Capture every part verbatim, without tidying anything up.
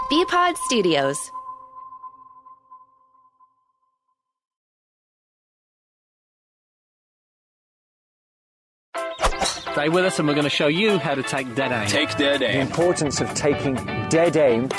B-Pod Studios. Stay with us and we're going to show you how to take dead aim. Take dead aim. The importance of taking dead aim.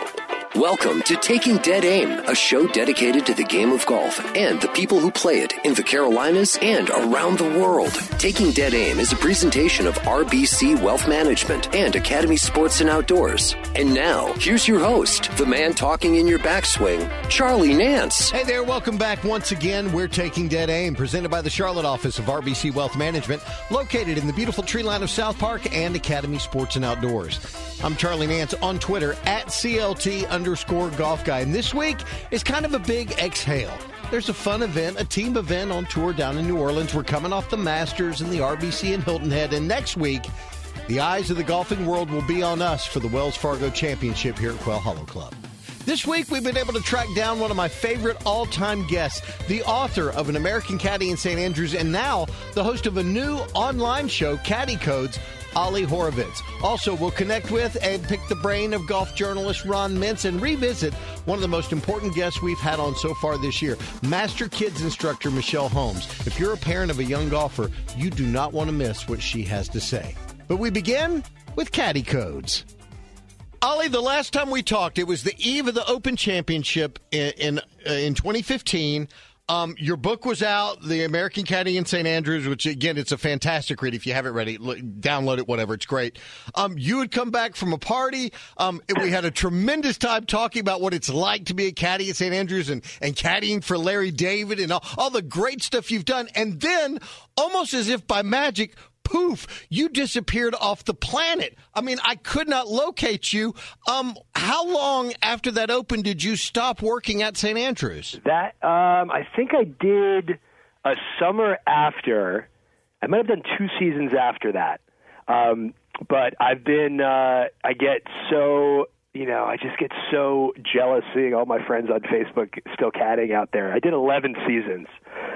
Welcome to Taking Dead Aim, a show dedicated to the game of golf and the people who play it in the Carolinas and around the world. Taking Dead Aim is a presentation of R B C Wealth Management and Academy Sports and Outdoors. And now, here's your host, the man talking in your backswing, Charlie Nance. Hey there, welcome back once again. We're Taking Dead Aim, presented by the Charlotte office of R B C Wealth Management, located in the beautiful tree line of South Park and Academy Sports and Outdoors. I'm Charlie Nance on Twitter, at C L T underscore golf guy. And this week is kind of a big exhale. There's a fun event, a team event on tour down in New Orleans. We're coming off the Masters and the R B C in Hilton Head. And next week, the eyes of the golfing world will be on us for the Wells Fargo Championship here at Quail Hollow Club. This week, we've been able to track down one of my favorite all-time guests, the author of An American Caddy in Saint Andrews, and now the host of a new online show, Caddy Codes, Ollie Horovitz. Also, we'll connect with and pick the brain of golf journalist Ron Mintz and revisit one of the most important guests we've had on so far this year, Master Kids instructor Michelle Holmes. If you're a parent of a young golfer, you do not want to miss what she has to say. But we begin with Caddy Codes. Ollie, the last time we talked, it was the eve of the Open Championship in in, uh, in twenty fifteen. Um, your book was out, The American Caddy in Saint Andrews, which, again, it's a fantastic read. If you haven't read it, look, download it, whatever. It's great. Um, you had come back from a party. Um, we had a tremendous time talking about what it's like to be a caddy at Saint Andrews and, and caddying for Larry David and all, all the great stuff you've done. And then, almost as if by magic, poof, you disappeared off the planet. I mean, I could not locate you. Um, how long after that Open did you stop working at Saint Andrews? That um, I think I did a summer after. I might have done two seasons after that. Um, but I've been, uh, I get so, you know, I just get so jealous seeing all my friends on Facebook still caddying out there. I did eleven seasons.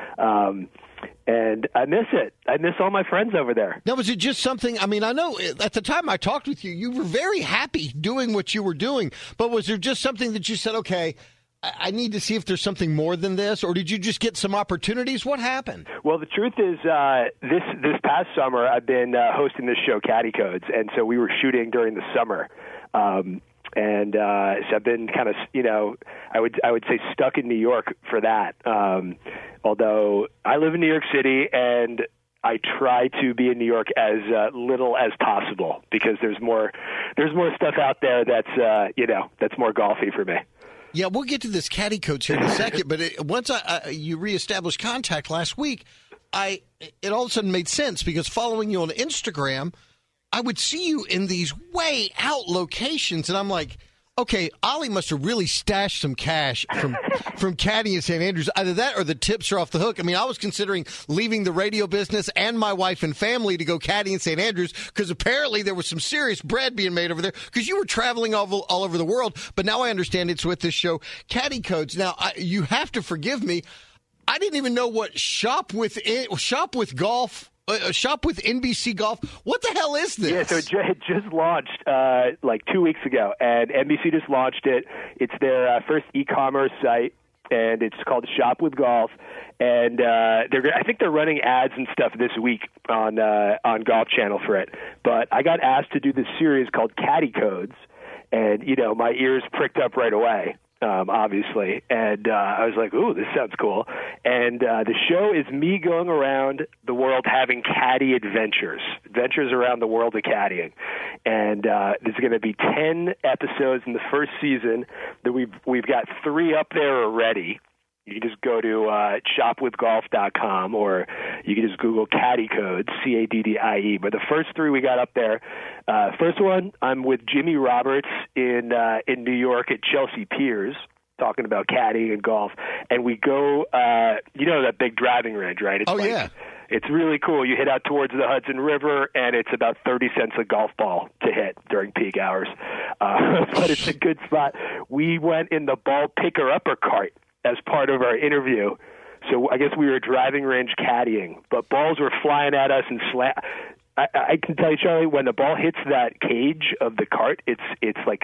Um And I miss it. I miss all my friends over there. Now, was it just something, I mean, I know at the time I talked with you, you were very happy doing what you were doing, but was there just something that you said, okay, I need to see if there's something more than this, or did you just get some opportunities? What happened? Well, the truth is, uh, this this past summer, I've been uh, hosting this show, Caddy Codes, and so we were shooting during the summer. Um And uh, so I've been kind of, you know, I would I would say stuck in New York for that. Um, although I live in New York City, and I try to be in New York as uh, little as possible because there's more there's more stuff out there that's uh, you know that's more golfy for me. Yeah, we'll get to this Caddy Codes here in a second. But it, once I, I, you reestablished contact last week, I it all of a sudden made sense because following you on Instagram, I would see you in these way out locations, and I'm like, okay, Ollie must have really stashed some cash from from caddying in Saint Andrews. Either that or the tips are off the hook. I mean, I was considering leaving the radio business and my wife and family to go caddying in Saint Andrews because apparently there was some serious bread being made over there because you were traveling all, all over the world. But now I understand it's with this show, Caddy Codes. Now, I, you have to forgive me. I didn't even know what Shop with Shop with Golf Uh, shop with N B C Golf. What the hell is this? Yeah, so it, ju- it just launched uh, like two weeks ago, and N B C just launched it. It's their uh, first e-commerce site, and it's called Shop with Golf. And uh, they're, I think they're running ads and stuff this week on uh, on Golf Channel for it. But I got asked to do this series called Caddy Codes, and you know my ears pricked up right away. Um, obviously, and uh, I was like, ooh, this sounds cool. And uh, the show is me going around the world having caddy adventures, adventures around the world of caddying. And uh, there's going to be ten episodes in the first season. That we've we've got three up there already. You can just go to uh, shop with golf dot com, or you can just Google Caddy Codes, C A D D I E. But the first three we got up there. Uh, first one, I'm with Jimmy Roberts in uh, in New York at Chelsea Piers, talking about caddying and golf. And we go, uh, you know that big driving range, right? It's oh, like, yeah. It's really cool. You hit out towards the Hudson River, and it's about thirty cents a golf ball to hit during peak hours. Uh, but it's a good spot. We went in the ball picker-upper cart as part of our interview. So I guess we were driving range caddying, but balls were flying at us and slam. I, I can tell you, Charlie, when the ball hits that cage of the cart, it's it's like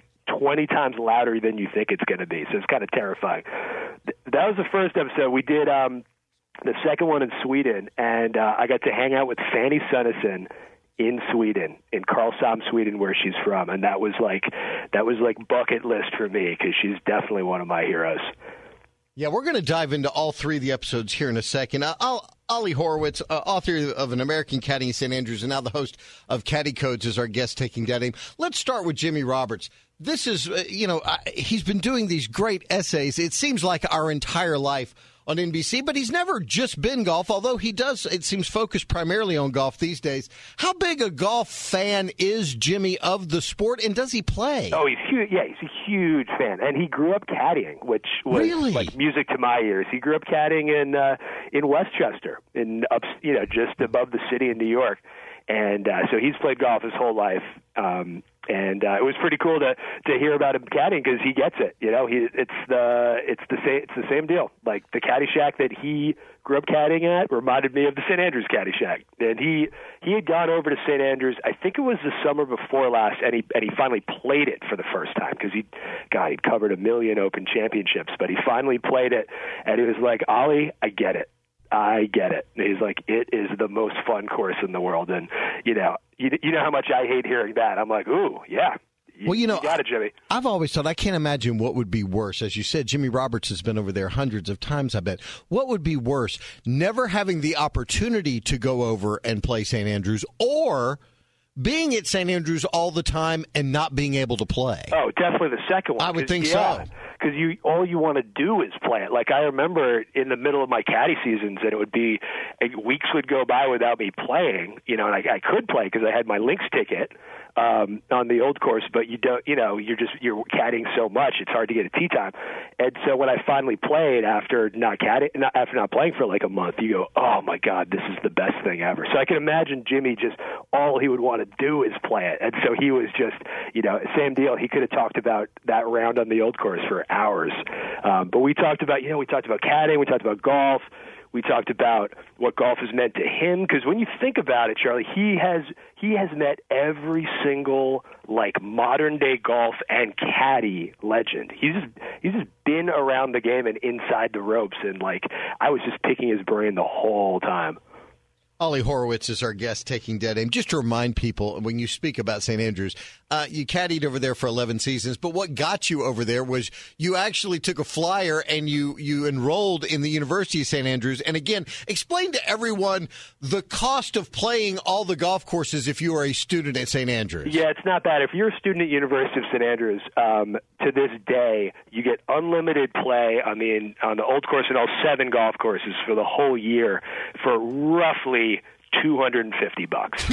twenty times louder than you think it's going to be. So it's kind of terrifying. That was the first episode. We did um, the second one in Sweden, and uh, I got to hang out with Fanny Sunesson in Sweden, in Karlshamn, Sweden, where she's from, and that was like that was like bucket list for me because she's definitely one of my heroes. Yeah, we're going to dive into all three of the episodes here in a second. Uh, I'll, Ollie Horowitz, uh, author of An American Caddy in Saint Andrews, and now the host of Caddy Codes, is our guest taking Dead Aim. Let's start with Jimmy Roberts. This is, uh, you know, uh, he's been doing these great essays. It seems like our entire life on N B C, but he's never just been golf, although he does, it seems, focus primarily on golf these days. How big a golf fan is Jimmy of the sport, and does he play? Oh, he's huge. Yeah, he's a huge fan, and he grew up caddying, which was really? like music to my ears. He grew up caddying in uh, in Westchester, in up, you know, just above the city in New York, and uh, so he's played golf his whole life. Um, And uh, it was pretty cool to to hear about him caddying because he gets it. You know, he it's the it's the same it's the same deal. Like the caddy shack that he grew up caddying at reminded me of the Saint Andrews caddy shack. And he he had gone over to Saint Andrews. I think it was the summer before last, and he and he finally played it for the first time because he, God, he'd covered a million Open championships, but he finally played it, and he was like, Ollie, I get it. I get it. And he's like, it is the most fun course in the world. And, you know, you, you know how much I hate hearing that. I'm like, ooh, yeah. You, well, you know, you got it, Jimmy. I've always thought, I can't imagine what would be worse. As you said, Jimmy Roberts has been over there hundreds of times, I bet. What would be worse? Never having the opportunity to go over and play Saint Andrews, or being at Saint Andrews all the time and not being able to play? Oh, definitely the second one. I would think yeah, so. Because you, all you want to do is play it. Like, I remember in the middle of my caddy seasons, and it would be, weeks would go by without me playing, you know, and I, I could play because I had my Lynx ticket um, on the old course, but you don't, you know, you're just, you're caddying so much, it's hard to get a tee time. And so when I finally played after not caddying, not, after not playing for like a month, you go, oh my God, this is the best thing ever. So I can imagine Jimmy just, all he would want to do is play it. And so he was just, you know, same deal. He could have talked about that round on the old course for hours. Um, but we talked about, you know, we talked about caddying, we talked about golf, we talked about what golf has meant to him. Because when you think about it, Charlie, he has he has met every single like modern day golf and caddy legend. He's just, he's just been around the game and inside the ropes, and like I was just picking his brain the whole time. Ollie Horowitz is our guest taking Dead Aim. Just to remind people, when you speak about Saint Andrews, uh, you caddied over there for eleven seasons, but what got you over there was you actually took a flyer and you, you enrolled in the University of Saint Andrews. And again, explain to everyone the cost of playing all the golf courses if you are a student at Saint Andrews. Yeah, it's not bad. If you're a student at University of Saint Andrews, um, to this day, you get unlimited play on the on the old course and all seven golf courses for the whole year for roughly two hundred fifty bucks.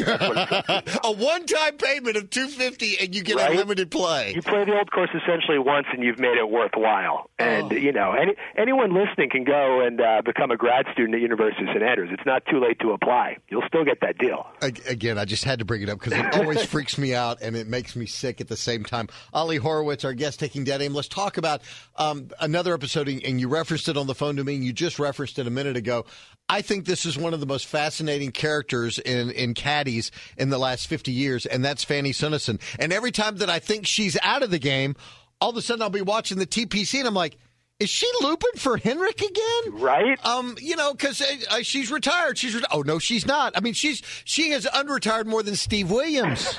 A one-time payment of two hundred fifty and you get right? unlimited play. You play the old course essentially once and you've made it worthwhile. And, oh. you know, any, anyone listening can go and uh, become a grad student at University of Saint Andrews. It's not too late to apply. You'll still get that deal. Again, I just had to bring it up because it always freaks me out and it makes me sick at the same time. Ollie Horowitz, our guest taking Dead Aim. Let's talk about um, another episode, and you referenced it on the phone to me, and you just referenced it a minute ago. I think this is one of the most fascinating characters in, in caddies in the last fifty years, and that's Fanny Sunesson. And every time that I think she's out of the game, all of a sudden I'll be watching the T P C, and I'm like, is she looping for Henrik again? Right. Um, you know, because uh, she's retired. She's re- oh no, she's not. I mean, she's she has unretired more than Steve Williams.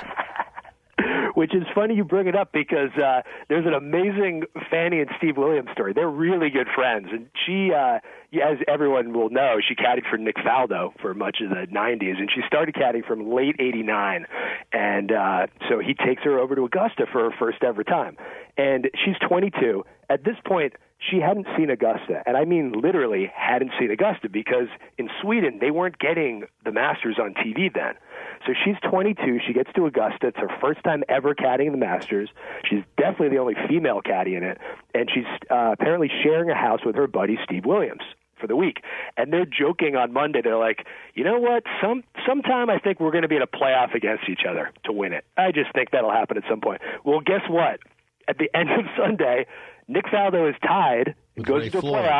Which is funny you bring it up because uh, there's an amazing Fanny and Steve Williams story. They're really good friends, and she, uh, as everyone will know, she caddied for Nick Faldo for much of the nineties, and she started caddying from late eighty-nine, and uh, so he takes her over to Augusta for her first ever time, and she's twenty-two. At this point, she hadn't seen Augusta, and I mean literally hadn't seen Augusta, because in Sweden they weren't getting the Masters on T V then. So she's twenty-two. She gets to Augusta. It's her first time ever caddying the Masters. She's definitely the only female caddy in it, and she's uh, apparently sharing a house with her buddy Steve Williams for the week. And they're joking on Monday. They're like, you know what? Some sometime I think we're going to be in a playoff against each other to win it. I just think that'll happen at some point. Well, guess what? At the end of Sunday, Nick Faldo is tied and goes Ray into a Floyd. playoff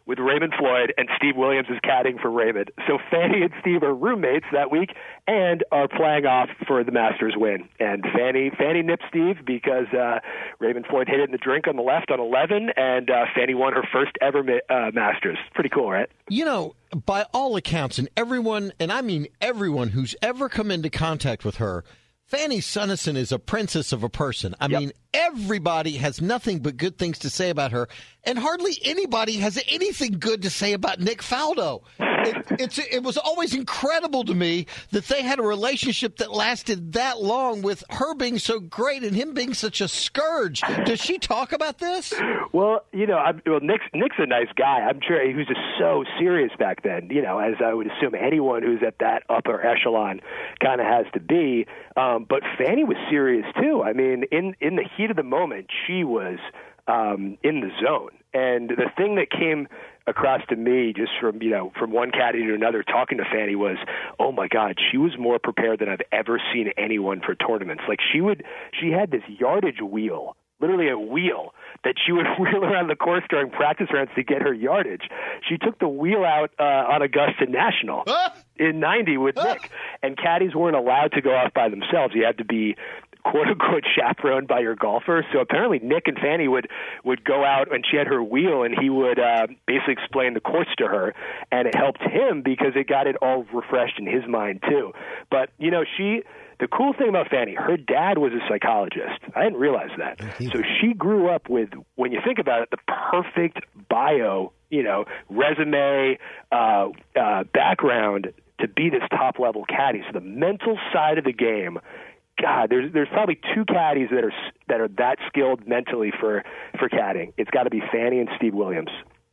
with Raymond Floyd, and Steve Williams is caddying for Raymond. So Fanny and Steve are roommates that week and are playing off for the Masters win. And Fanny Fanny nipped Steve because uh, Raymond Floyd hit it in the drink on the left on eleven, and uh, Fanny won her first ever uh, Masters. Pretty cool, right? You know, by all accounts, and everyone, and I mean everyone who's ever come into contact with her, Fanny Sunnison is a princess of a person. I yep. mean, everybody has nothing but good things to say about her, and hardly anybody has anything good to say about Nick Faldo. It, it's, it was always incredible to me that they had a relationship that lasted that long with her being so great and him being such a scourge. Does she talk about this? Well, you know, I'm, well, Nick's, Nick's a nice guy. I'm sure he was just so serious back then, you know, as I would assume anyone who's at that upper echelon kind of has to be. Um, but Fanny was serious, too. I mean, in, in the heat of the moment, she was um, in the zone. And the thing that came across to me just from, you know, from one caddy to another talking to Fanny was, oh my God, she was more prepared than I've ever seen anyone for tournaments. Like she would, she had this yardage wheel, literally a wheel that she would wheel around the course during practice rounds to get her yardage. She took the wheel out uh, on Augusta National in ninety with Nick, and caddies weren't allowed to go off by themselves. You had to be quote-unquote chaperoned by your golfer. So apparently Nick and Fanny would, would go out and she had her wheel and he would uh, basically explain the course to her, and it helped him because it got it all refreshed in his mind too. But, you know, she... The cool thing about Fanny, her dad was a psychologist. I didn't realize that. So she grew up with, when you think about it, the perfect bio, you know, resume, uh, uh, background to be this top-level caddy. So the mental side of the game, God, there's there's probably two caddies that are that are that skilled mentally for, for caddying. It's got to be Fanny and Steve Williams.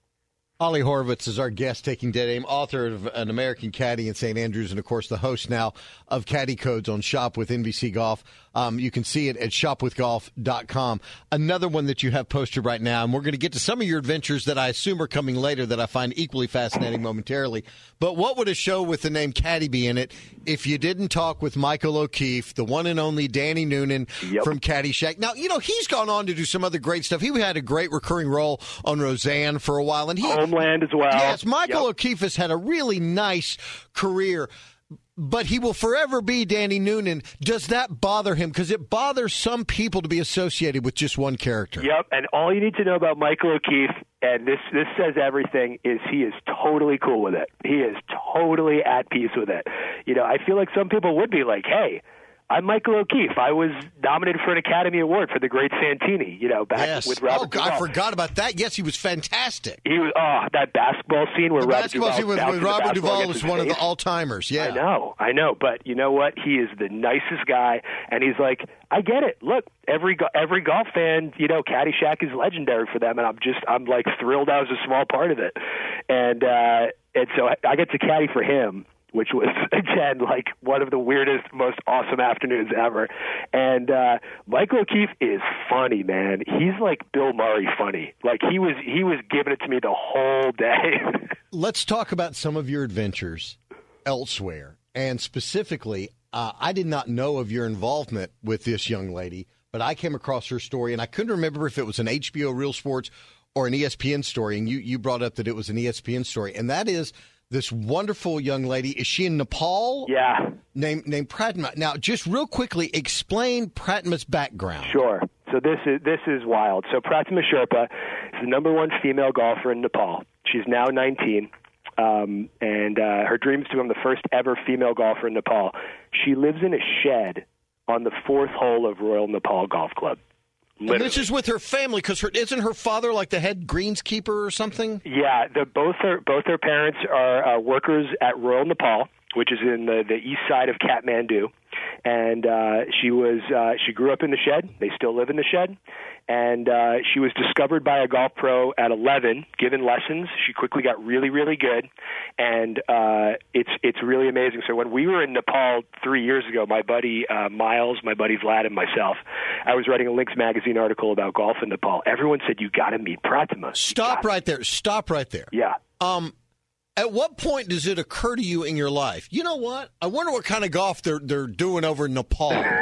Ollie Horowitz is our guest, taking dead aim, author of An American Caddy in Saint Andrews, and, of course, the host now of Caddy Codes on Shop with N B C Golf. Um, you can see it at shop with golf dot com. Another one that you have posted right now, and we're going to get to some of your adventures that I assume are coming later that I find equally fascinating momentarily. But what would a show with the name Caddy be in it if you didn't talk with Michael O'Keefe, the one and only Danny Noonan yep. from Caddyshack? Now, you know, he's gone on to do some other great stuff. He had a great recurring role on Roseanne for a while. And he, Homeland as well. Yes, Michael yep. O'Keefe has had a really nice career. But he will forever be Danny Noonan. Does that bother him? Because it bothers some people to be associated with just one character. Yep, and all you need to know about Michael O'Keefe, and this, this says everything, is he is totally cool with it. He is totally at peace with it. You know, I feel like some people would be like, hey, I'm Michael O'Keefe. I was nominated for an Academy Award for The Great Santini, you know, back yes. with Robert Oh, God, Duvall. I forgot about that. Yes, he was fantastic. He was, oh, that basketball scene where the Robert basketball Duvall scene with, with Robert Duvall is one face. of the all-timers, yeah. I know, I know, but you know what? He is the nicest guy, and he's like, I get it. Look, every every golf fan, you know, Caddyshack is legendary for them, and I'm just, I'm like thrilled I was a small part of it. And, uh, and so I, I get to caddy for him, which was, again, like one of the weirdest, most awesome afternoons ever. And uh, Michael O'Keefe is funny, man. He's like Bill Murray funny. Like, he was he was giving it to me the whole day. Let's talk about some of your adventures elsewhere. And specifically, uh, I did not know of your involvement with this young lady, but I came across her story, and I couldn't remember if it was an H B O Real Sports or an E S P N story, and you, you brought up that it was an E S P N story, and that is this wonderful young lady. Is she in Nepal? Yeah. Named named Pratma. Now, just real quickly, explain Pratma's background. Sure. So this is this is wild. So Pratma Sherpa is the number one female golfer in Nepal. She's now nineteen, um, and uh, her dream is to become the first ever female golfer in Nepal. She lives in a shed on the fourth hole of Royal Nepal Golf Club. Literally. And this is with her family, because her, isn't her father like the head greenskeeper or something? Yeah, the, both her both her parents are uh, workers at Royal Nepal, which is in the, the east side of Kathmandu. And uh, she was uh, she grew up in the shed. They still live in the shed. And uh, she was discovered by a golf pro at eleven, given lessons. She quickly got really, really good. And uh, it's it's really amazing. So when we were in Nepal three years ago, my buddy uh, Miles, my buddy Vlad, and myself, I was writing a Links magazine article about golf in Nepal. Everyone said, you got to meet Pratma. Stop right there. Stop right there. Yeah. Um. At what point does it occur to you in your life, you know what? I wonder what kind of golf they're they're doing over in Nepal.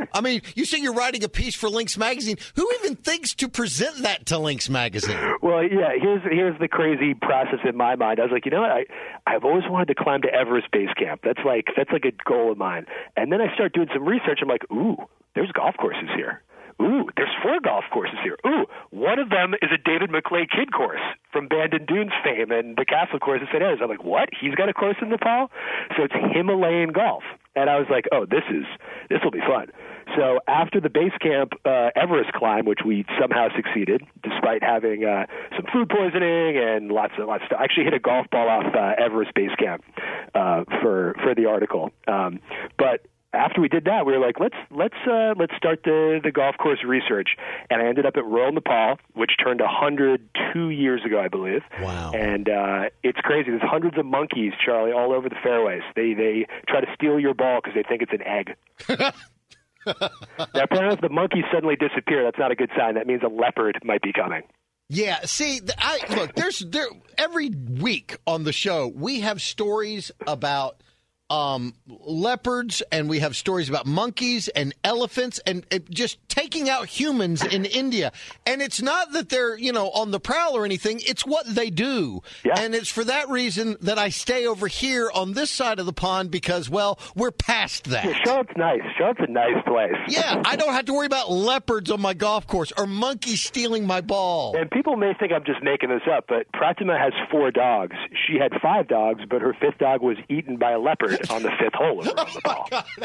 I mean, you say you're writing a piece for Lynx Magazine. Who even thinks to present that to Lynx Magazine? Well, yeah, here's here's the crazy process in my mind. I was like, you know what? I, I've always wanted to climb to Everest Base Camp. That's like that's like a goal of mine. And then I start doing some research. I'm like, ooh, there's golf courses here. Ooh, there's four golf courses here. Ooh, one of them is a David McClay Kidd course from Bandon Dunes fame and the Castle course in Saint Andrews. I'm like, what? He's got a course in Nepal? So it's Himalayan golf. And I was like, oh, this is this will be fun. So after the base camp uh, Everest climb, which we somehow succeeded, despite having uh, some food poisoning and lots of lots of stuff, I actually hit a golf ball off uh, Everest base camp uh, for for the article. Um, but after we did that, we were like, let's let's uh, let's start the, the golf course research. And I ended up at Royal Nepal, which turned one hundred two years ago, I believe. Wow. And uh, it's crazy. There's hundreds of monkeys, Charlie, all over the fairways. They they try to steal your ball because they think it's an egg. Now, apparently, if the monkeys suddenly disappear, that's not a good sign. That means a leopard might be coming. Yeah, see, I look, there's there every week on the show, we have stories about Um, leopards, and we have stories about monkeys and elephants and uh, just taking out humans in India. And it's not that they're, you know, on the prowl or anything. It's what they do. Yeah. And it's for that reason that I stay over here on this side of the pond because, well, we're past that. Yeah, Charlotte's nice. Charlotte's a nice place. Yeah, I don't have to worry about leopards on my golf course or monkeys stealing my ball. And people may think I'm just making this up, but Pratima has four dogs. She had five dogs, but her fifth dog was eaten by a leopard on the fifth hole around the ball.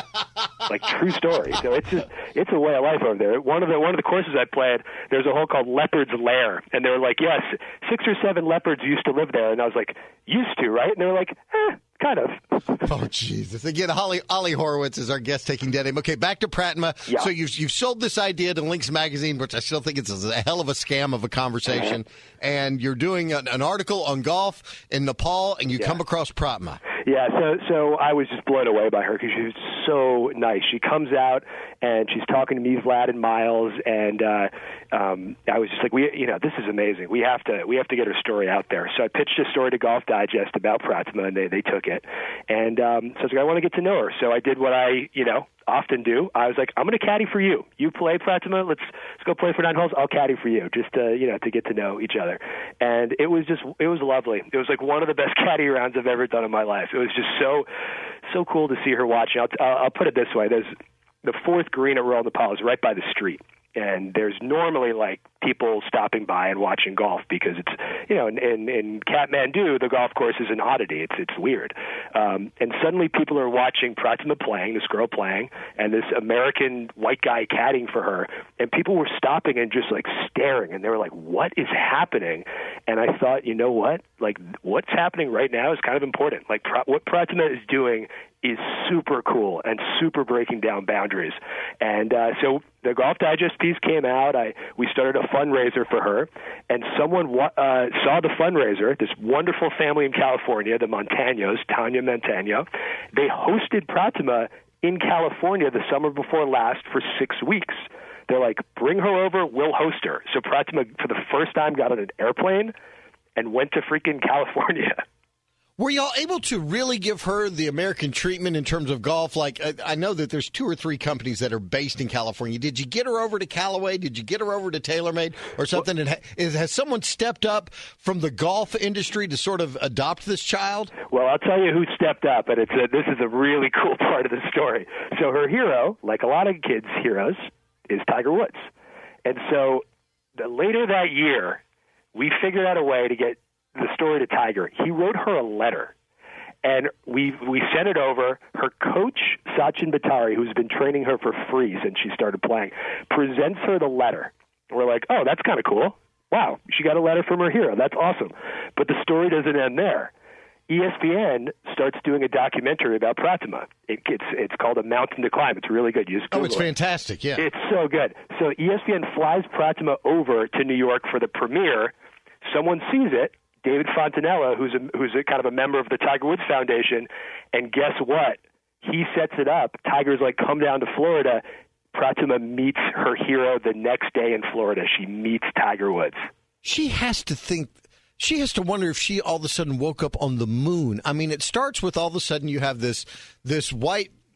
Like, true story. So it's just it's a way of life over there. One of the one of the courses I played, there's a hole called Leopard's Lair, and they were like, yes, six or seven leopards used to live there, and I was like, used to, right? And they were like, eh, kind of. Oh, Jesus. Again, Holly, Ollie Horowitz is our guest taking Dead Aim. Okay, back to Pratima. Yeah. So you've, you've sold this idea to Lynx Magazine, which I still think it's a hell of a scam of a conversation, mm-hmm. and you're doing an, an article on golf in Nepal, and you yeah. come across Pratima. Yeah, so so I was just blown away by her because she was so nice. She comes out and she's talking to me, Vlad, and Miles, and uh, um, I was just like, we, you know, this is amazing. We have to we have to get her story out there. So I pitched a story to Golf Digest about Pratima, and they they took it. And um, so I was like, I want to get to know her. So I did what I, you know, often do. I was like, I'm going to caddy for you. You play Pratima. Let's let's go play for nine holes. I'll caddy for you, just to, you know, to get to know each other. And it was just it was lovely. It was like one of the best caddy rounds I've ever done in my life. It was just so so cool to see her watching. I'll, I'll put it this way: there's the fourth green at Royal Nepal is right by the street. And there's normally, like, people stopping by and watching golf because it's, you know, in, in, in Kathmandu, the golf course is an oddity. It's it's weird. Um, and suddenly people are watching Pratima playing, this girl playing, and this American white guy caddying for her. And people were stopping and just, like, staring. And they were like, what is happening? And I thought, you know what? Like, what's happening right now is kind of important. Like, pra- what Pratima is doing is super cool and super breaking down boundaries. And uh, so the Golf Digest piece came out. I we started a fundraiser for her, and someone uh, saw the fundraiser, this wonderful family in California, the Montaños, Tanya Montaño. They hosted Pratima in California the summer before last for six weeks. They're like, bring her over, we'll host her. So Pratima, for the first time, got on an airplane and went to freaking California. Were y'all able to really give her the American treatment in terms of golf? Like, I, I know that there's two or three companies that are based in California. Did you get her over to Callaway? Did you get her over to TaylorMade or something? Well, and ha- has someone stepped up from the golf industry to sort of adopt this child? Well, I'll tell you who stepped up, and it's a, this is a really cool part of the story. So her hero, like a lot of kids' heroes, is Tiger Woods. And so the, later that year, we figured out a way to get the story to Tiger. He wrote her a letter, and we we sent it over. Her coach, Sachin Bhattari, who's been training her for free since she started playing, presents her the letter. We're like, oh, that's kind of cool. Wow, she got a letter from her hero. That's awesome. But the story doesn't end there. E S P N starts doing a documentary about Pratima. It, it's it's called A Mountain to Climb. It's really good. You just oh, it's it. fantastic, yeah. It's so good. So E S P N flies Pratima over to New York for the premiere. Someone sees it, David Fontanella, who's a, who's a kind of a member of the Tiger Woods Foundation, and guess what? He sets it up. Tiger's like, come down to Florida. Pratima meets her hero the next day in Florida. She meets Tiger Woods. She has to think, she has to wonder if she all of a sudden woke up on the moon. I mean, it starts with all of a sudden you have this this white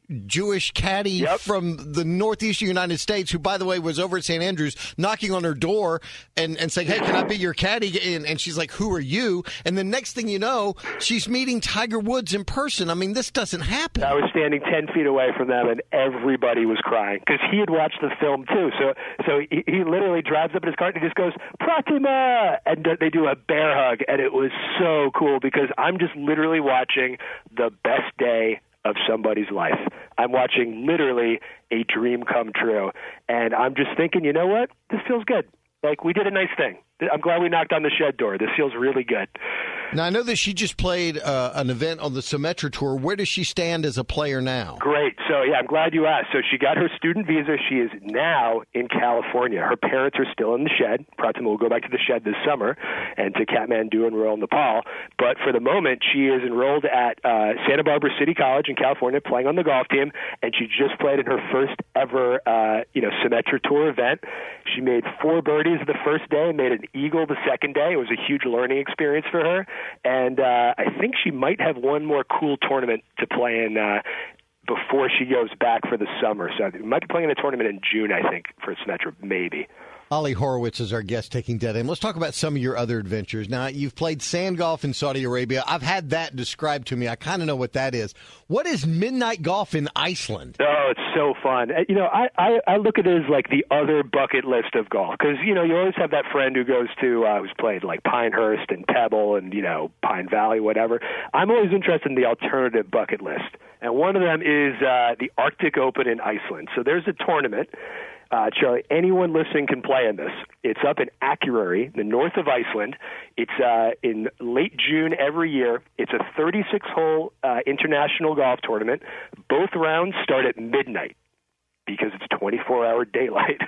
Jewish caddy Yep. from the northeastern United States, who, by the way, was over at Saint Andrews knocking on her door and, and saying, hey, can I be your caddy? And, and she's like, who are you? And the next thing you know, she's meeting Tiger Woods in person. I mean, this doesn't happen. I was standing ten feet away from them, and everybody was crying because he had watched the film too. So, so he, he literally drives up in his car and he just goes, Pratima! And they do a bear hug, and it was so cool because I'm just literally watching the best day of somebody's life. I'm watching literally a dream come true, and I'm just thinking, you know what? This feels good. Like, we did a nice thing. I'm glad we knocked on the shed door. This feels really good. Now, I know that she just played uh, an event on the Symetra Tour. Where does she stand as a player now? Great. So, yeah, I'm glad you asked. So she got her student visa. She is now in California. Her parents are still in the shed. Pratima will go back to the shed this summer and to Kathmandu and Royal Nepal. But for the moment, she is enrolled at uh, Santa Barbara City College in California, playing on the golf team, and she just played in her first ever, uh, you know, Symetra Tour event. She made four birdies the first day and made an eagle the second day. It was a huge learning experience for her. And uh, I think she might have one more cool tournament to play in uh, before she goes back for the summer. So we might be playing in a tournament in June, I think, for Symetra, maybe. Ali Horowitz is our guest taking Dead Aim. Let's talk about some of your other adventures. Now, you've played sand golf in Saudi Arabia. I've had that described to me. I kind of know what that is. What is midnight golf in Iceland? Oh, it's so fun. You know, I, I, I look at it as like the other bucket list of golf because, you know, you always have that friend who goes to, uh, who's played like Pinehurst and Pebble and, you know, Pine Valley, whatever. I'm always interested in the alternative bucket list. And one of them is uh, the Arctic Open in Iceland. So there's a tournament. Uh, Charlie, anyone listening can play in this. It's up in Akureyri, the north of Iceland. It's uh, in late June every year. It's a thirty-six hole uh, international golf tournament. Both rounds start at midnight because it's twenty-four hour daylight.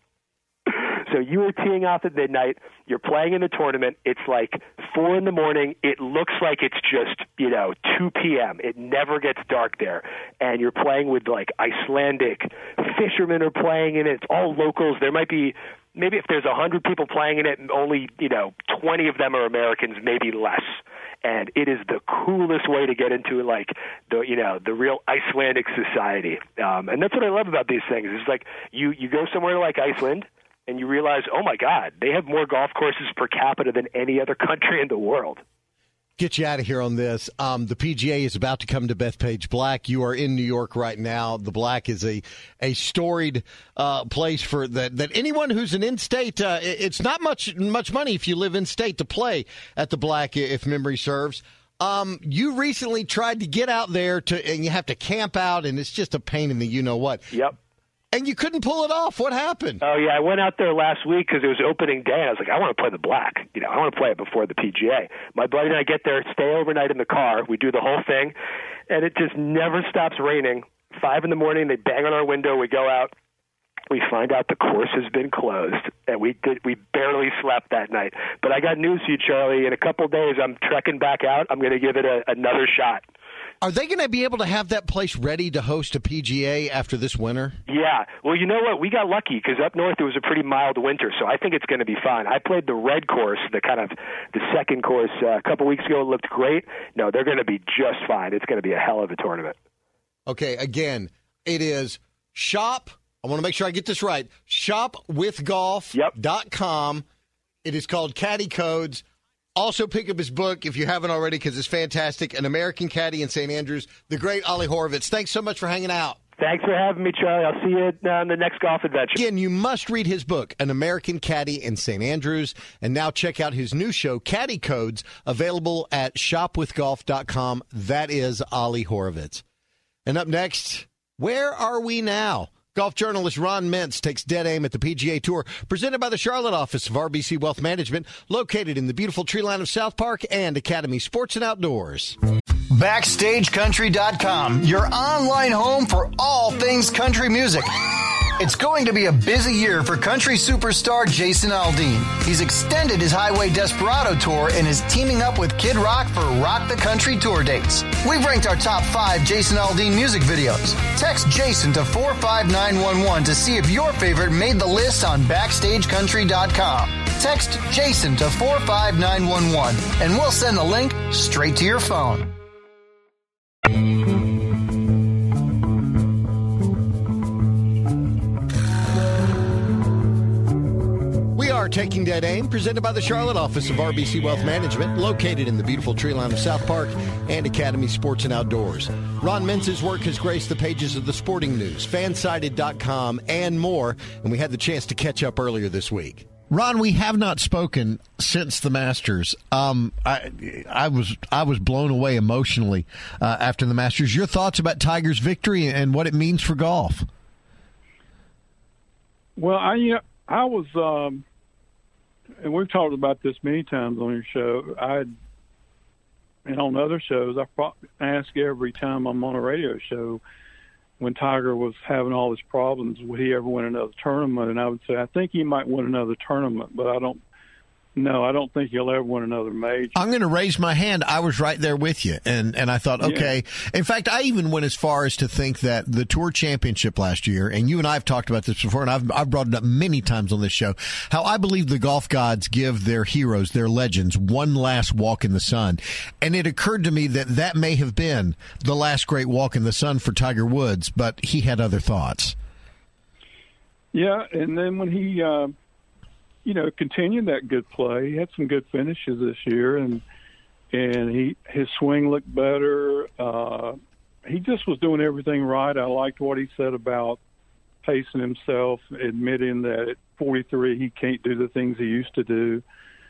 So you are teeing off at midnight. You're playing in the tournament. It's like four in the morning. It looks like it's just, you know, two p.m. It never gets dark there. And you're playing with, like, Icelandic fishermen are playing in it. It's all locals. There might be, maybe if there's one hundred people playing in it, only, you know, twenty of them are Americans, maybe less. And it is the coolest way to get into, like, the, you know, the real Icelandic society. Um, and that's what I love about these things. It's like you, you go somewhere like Iceland, and you realize, oh, my God, they have more golf courses per capita than any other country in the world. Get you out of here on this. Um, the P G A is about to come to Bethpage Black. You are in New York right now. The Black is a a storied uh, place for that. That anyone who's an in-state, uh, it's not much much money if you live in-state to play at the Black, if memory serves. Um, you recently tried to get out there to, and you have to camp out, and it's just a pain in the you know what. Yep. And you couldn't pull it off. What happened? Oh, yeah. I went out there last week because it was opening day. And I was like, I want to play the Black. You know, I want to play it before the P G A. My buddy and I get there, stay overnight in the car. We do the whole thing, and it just never stops raining. Five in the morning, they bang on our window. We go out. We find out the course has been closed, and we did, we barely slept that night. But I got news for you, Charlie. In a couple of days, I'm trekking back out. I'm going to give it a, another shot. Are they going to be able to have that place ready to host a P G A after this winter? Yeah. Well, you know what? We got lucky because up north it was a pretty mild winter, so I think it's going to be fine. I played the red course, the kind of the second course, uh, a couple weeks ago. It looked great. No, they're going to be just fine. It's going to be a hell of a tournament. Okay, again, it is shop. I want to make sure I get this right. shop with golf dot com. Yep. It is called Caddy Codes. Also, pick up his book if you haven't already because it's fantastic. An American Caddy in Saint Andrews, the great Ali Horowitz. Thanks so much for hanging out. Thanks for having me, Charlie. I'll see you on the next golf adventure. Again, you must read his book, An American Caddy in Saint Andrews. And now check out his new show, Caddy Codes, available at shop with golf dot com. That is Ali Horowitz. And up next, where are we now? Golf journalist Ron Mintz takes dead aim at the P G A Tour, presented by the Charlotte office of R B C Wealth Management, located in the beautiful tree line of South Park and Academy Sports and Outdoors. Backstage Country dot com, your online home for all things country music. It's going to be a busy year for country superstar Jason Aldean. He's extended his Highway Desperado tour and is teaming up with Kid Rock for Rock the Country tour dates. We've ranked our top five Jason Aldean music videos. Text Jason to four five nine one one to see if your favorite made the list on Backstage Country dot com. Text Jason to four five nine one one and we'll send the link straight to your phone. are Taking Dead Aim, presented by the Charlotte office of R B C Wealth Management, located in the beautiful tree line of South Park and Academy Sports and Outdoors. Ron Mentz's work has graced the pages of the Sporting News, fansided dot com, and more, and we had the chance to catch up earlier this week. Ron, we have not spoken since the Masters. Um, I, I was I was blown away emotionally uh, after the Masters. Your thoughts about Tiger's victory and what it means for golf? Well, I you know, I was, um, and we've talked about this many times on your show. I and on other shows, I ask every time I'm on a radio show, when Tiger was having all his problems, would he ever win another tournament? And I would say, I think he might win another tournament, but I don't No, I don't think he'll ever win another major. I'm going to raise my hand. I was right there with you. And, and I thought, okay. Yeah. In fact, I even went as far as to think that the Tour Championship last year, and you and I have talked about this before, and I've, I've brought it up many times on this show, how I believe the golf gods give their heroes, their legends, one last walk in the sun. And it occurred to me that that may have been the last great walk in the sun for Tiger Woods, but he had other thoughts. Yeah, and then when he... Uh, you know, continued that good play. He had some good finishes this year, and and he his swing looked better. Uh, he just was doing everything right. I liked what he said about pacing himself, admitting that at forty-three he can't do the things he used to do.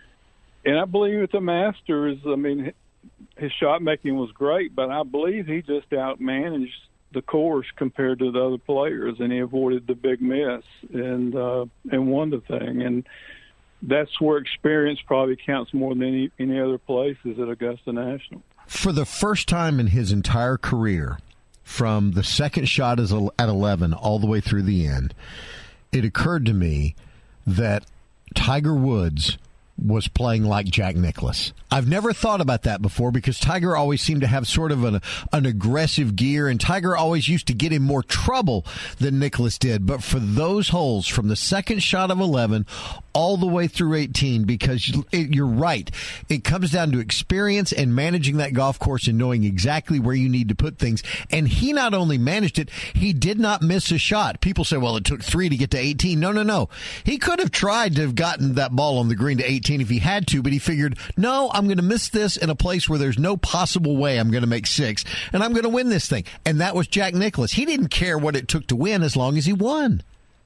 And I believe at the Masters, I mean, his shot making was great, but I believe he just outmanaged the course compared to the other players, and he avoided the big miss and uh, and won the thing. And that's where experience probably counts more than any, any other places at Augusta National. For the first time in his entire career, from the second shot as a, at eleven all the way through the end, it occurred to me that Tiger Woods was playing like Jack Nicklaus. I've never thought about that before because Tiger always seemed to have sort of an, an aggressive gear, and Tiger always used to get in more trouble than Nicklaus did. But for those holes, from the second shot of eleven all the way through eighteen, because it, you're right, it comes down to experience and managing that golf course and knowing exactly where you need to put things. And he not only managed it, he did not miss a shot. People say, well, it took three to get to eighteen. No, no, no. He could have tried to have gotten that ball on the green to eighteen if he had to, but he figured, no, I'm going to miss this in a place where there's no possible way I'm going to make six, and I'm going to win this thing. And that was Jack Nicklaus. He didn't care what it took to win as long as he won.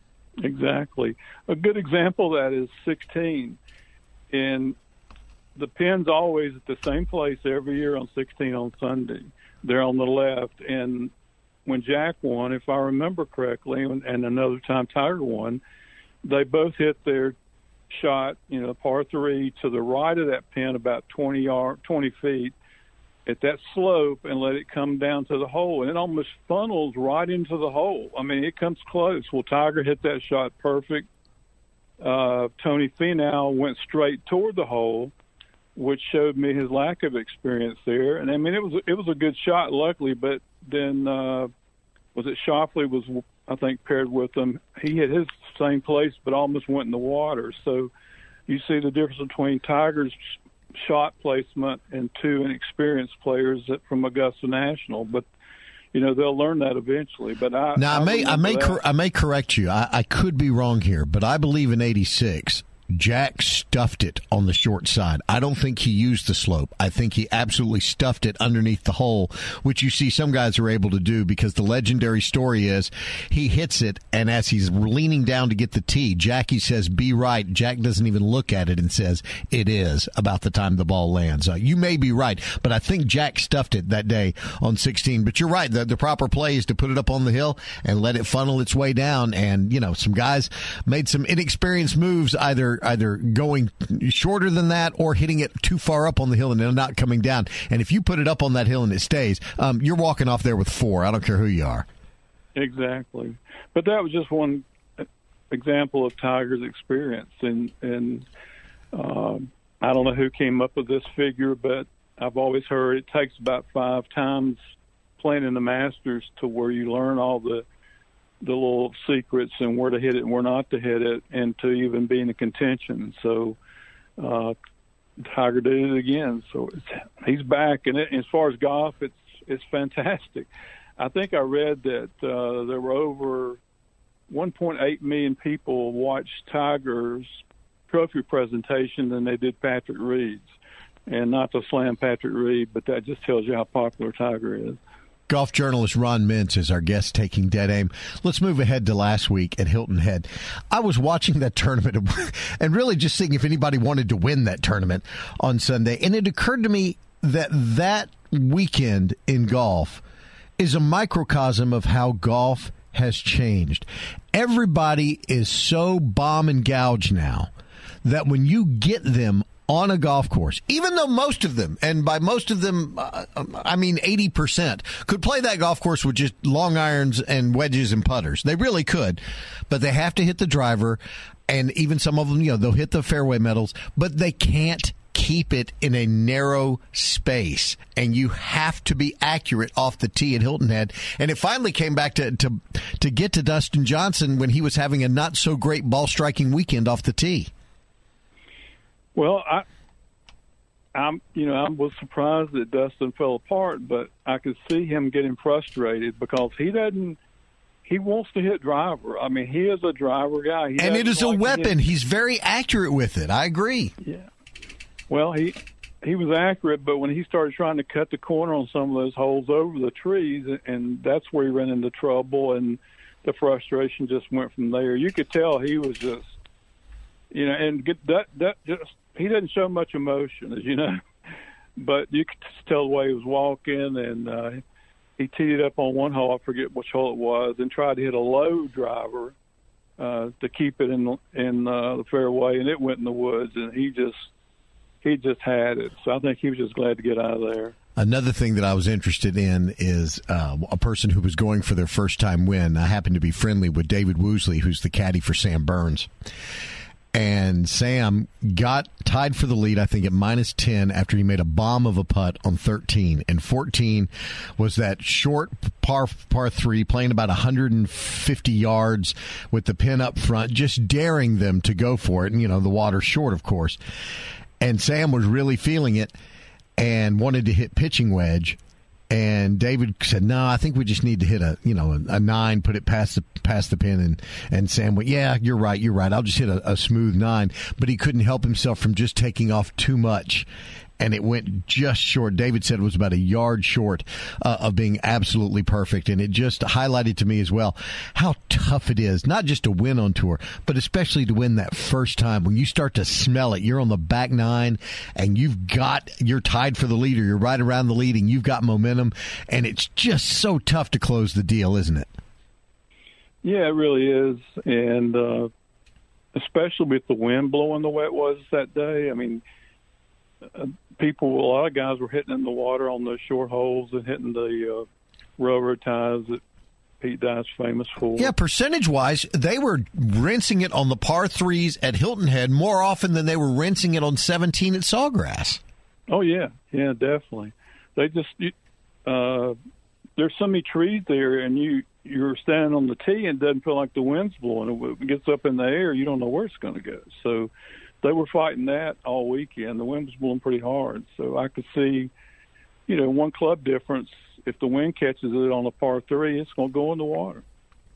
Exactly. A good example of that is sixteen. And the pin's always at the same place every year on sixteen on Sunday. They're on the left. And when Jack won, if I remember correctly, and another time Tiger won, they both hit their shot, you know, par three to the right of that pin about twenty yard, twenty feet at that slope, and let it come down to the hole, and it almost funnels right into the hole. I mean, it comes close. Well, Tiger hit that shot perfect. Uh, Tony Finau went straight toward the hole, which showed me his lack of experience there. And I mean, it was it was a good shot, luckily. But then uh, was it Schauffele was, I think, paired with him. He hit his same place, but almost went in the water. So you see the difference between Tiger's shot placement and two inexperienced players that, from Augusta National. But you know, they'll learn that eventually. But I now I, I may I may cor- I may correct you. I, I could be wrong here, but I believe in eighty-six. Jack stuffed it on the short side. I don't think he used the slope. I think he absolutely stuffed it underneath the hole, which you see some guys are able to do, because the legendary story is he hits it, and as he's leaning down to get the tee, Jackie says, be right. Jack doesn't even look at it and says, it is, about the time the ball lands. Uh, you may be right, but I think Jack stuffed it that day on sixteen. But you're right. The, the proper play is to put it up on the hill and let it funnel its way down. And, you know, some guys made some inexperienced moves, either either going shorter than that or hitting it too far up on the hill and then not coming down. And if you put it up on that hill and it stays, um, you're walking off there with four. I don't care who you are. Exactly. But that was just one example of Tiger's experience. And, and um, I don't know who came up with this figure, but I've always heard it takes about five times playing in the Masters to where you learn all the the little secrets and where to hit it and where not to hit it, and to even be in the contention. So uh, Tiger did it again. So it's, he's back. And it, as far as golf, it's it's fantastic. I think I read that uh, there were over one point eight million people watched Tiger's trophy presentation than they did Patrick Reed's. And not to slam Patrick Reed, but that just tells you how popular Tiger is. Golf journalist Ron Mintz is our guest taking dead aim. Let's move ahead to last week at Hilton Head. I was watching that tournament and really just seeing if anybody wanted to win that tournament on Sunday. And it occurred to me that that weekend in golf is a microcosm of how golf has changed. Everybody is so bomb and gouge now that when you get them on a golf course, even though most of them, and by most of them, uh, I mean eighty percent, could play that golf course with just long irons and wedges and putters. They really could, but they have to hit the driver, and even some of them, you know, they'll hit the fairway metals, but they can't keep it in a narrow space, and you have to be accurate off the tee at Hilton Head. And it finally came back to, to, to get to Dustin Johnson when he was having a not-so-great ball-striking weekend off the tee. Well, I, I'm, you know, I was surprised that Dustin fell apart, but I could see him getting frustrated because he doesn't. He wants to hit driver. I mean, he is a driver guy, he and it is like a weapon. He's very accurate with it. I agree. Yeah. Well, he he was accurate, but when he started trying to cut the corner on some of those holes over the trees, and that's where he ran into trouble, and the frustration just went from there. You could tell he was just, you know, and get that that just. He doesn't show much emotion, as you know, but you could just tell the way he was walking, and uh, he teed it up on one hole, I forget which hole it was, and tried to hit a low driver uh, to keep it in in uh, the fairway, and it went in the woods, and he just he just had it. So I think he was just glad to get out of there. Another thing that I was interested in is uh, a person who was going for their first time win. I happened to be friendly with David Woosley, who's the caddy for Sam Burns. And Sam got tied for the lead, I think, at minus ten after he made a bomb of a putt on thirteen. And fourteen was that short par par three, playing about one hundred fifty yards with the pin up front, just daring them to go for it. And, you know, the water's short, of course. And Sam was really feeling it and wanted to hit pitching wedge. And David said, no, I think we just need to hit a, you know, a, a nine, put it past the past the pin. And, and Sam went, yeah, you're right, you're right. I'll just hit a, a smooth nine. But he couldn't help himself from just taking off too much. And it went just short. David said it was about a yard short uh, of being absolutely perfect. And it just highlighted to me as well how tough it is, not just to win on tour, but especially to win that first time. When you start to smell it, you're on the back nine and you've got, you're tied for the lead, or you're right around the lead and you've got momentum. And it's just so tough to close the deal, isn't it? Yeah, it really is. And uh, especially with the wind blowing the way it was that day. I mean, uh, people, a lot of guys were hitting in the water on those short holes and hitting the uh, railroad ties that Pete Dye's famous for. Yeah, percentage-wise, they were rinsing it on the par threes at Hilton Head more often than they were rinsing it on seventeen at Sawgrass. Oh, yeah. Yeah, definitely. They just, uh, there's so many trees there, and you, you're standing on the tee and it doesn't feel like the wind's blowing. It gets up in the air, you don't know where it's going to go. So they were fighting that all weekend. The wind was blowing pretty hard. So I could see, you know, one club difference. If the wind catches it on a par three, it's going to go in the water.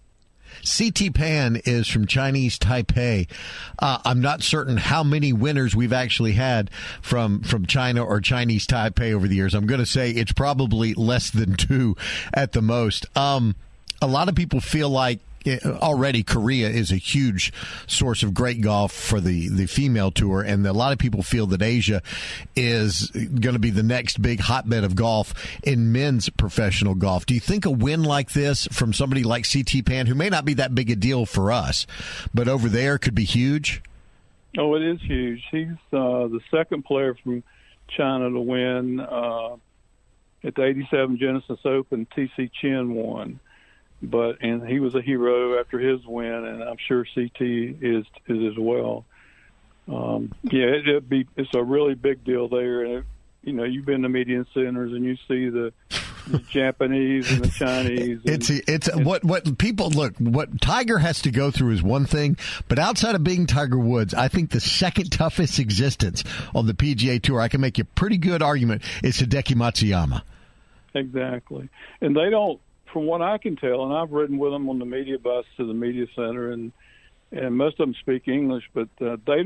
C T Pan is from Chinese Taipei. Uh, I'm not certain how many winners we've actually had from, from China or Chinese Taipei over the years. I'm going to say it's probably less than two at the most. Um, a lot of people feel like already Korea is a huge source of great golf for the, the female tour, and a lot of people feel that Asia is going to be the next big hotbed of golf in men's professional golf. Do you think a win like this from somebody like C T Pan, who may not be that big a deal for us, but over there could be huge? Oh, it is huge. He's uh, the second player from China to win uh, at the eighty-seven Genesis Open. T C Chen won. But and he was a hero after his win, and I'm sure C T is is as well. Um, yeah, it, it'd be it's a really big deal there. And it, you know, you've been to media centers and you see the, the Japanese and the Chinese. And, it's it's and, what what people look. What Tiger has to go through is one thing, but outside of being Tiger Woods, I think the second toughest existence on the P G A Tour, I can make a pretty good argument, is Hideki Matsuyama. Exactly, and they don't. From what I can tell, and I've ridden with them on the media bus to the media center, and and most of them speak English, but uh, they don't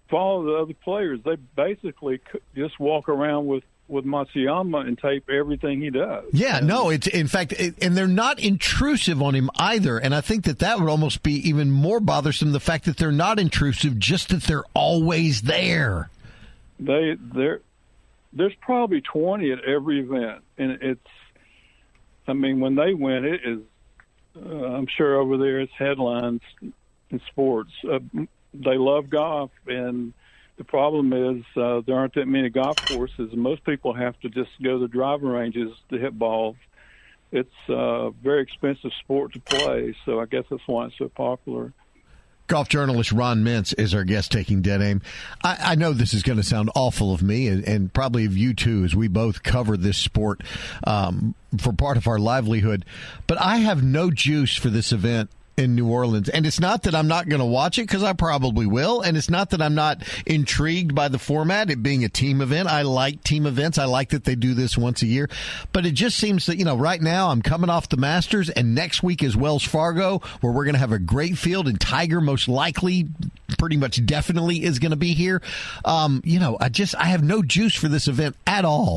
follow the other players. They basically just walk around with, with Matsuyama and tape everything he does. Yeah, and, no, it's in fact, it, and they're not intrusive on him either. And I think that that would almost be even more bothersome, the fact that they're not intrusive, just that they're always there. They, they're, there's probably twenty at every event. And it's, I mean, when they win, it is, uh, I'm sure over there it's headlines in sports. Uh, they love golf, and the problem is uh, there aren't that many golf courses, and most people have to just go to the driving ranges to hit balls. It's a very expensive sport to play, so I guess that's why it's so popular. Golf journalist Ron Mintz is our guest taking Dead Aim. I, I know this is going to sound awful of me, and, and probably of you too, as we both cover this sport um, for part of our livelihood, but I have no juice for this event in New Orleans. And it's not that I'm not going to watch it, because I probably will. And it's not that I'm not intrigued by the format, it being a team event. I like team events. I like that they do this once a year. But it just seems that, you know, right now I'm coming off the Masters, and next week is Wells Fargo, where we're going to have a great field, and Tiger most likely, pretty much definitely is going to be here. Um, you know, I just, I have no juice for this event at all.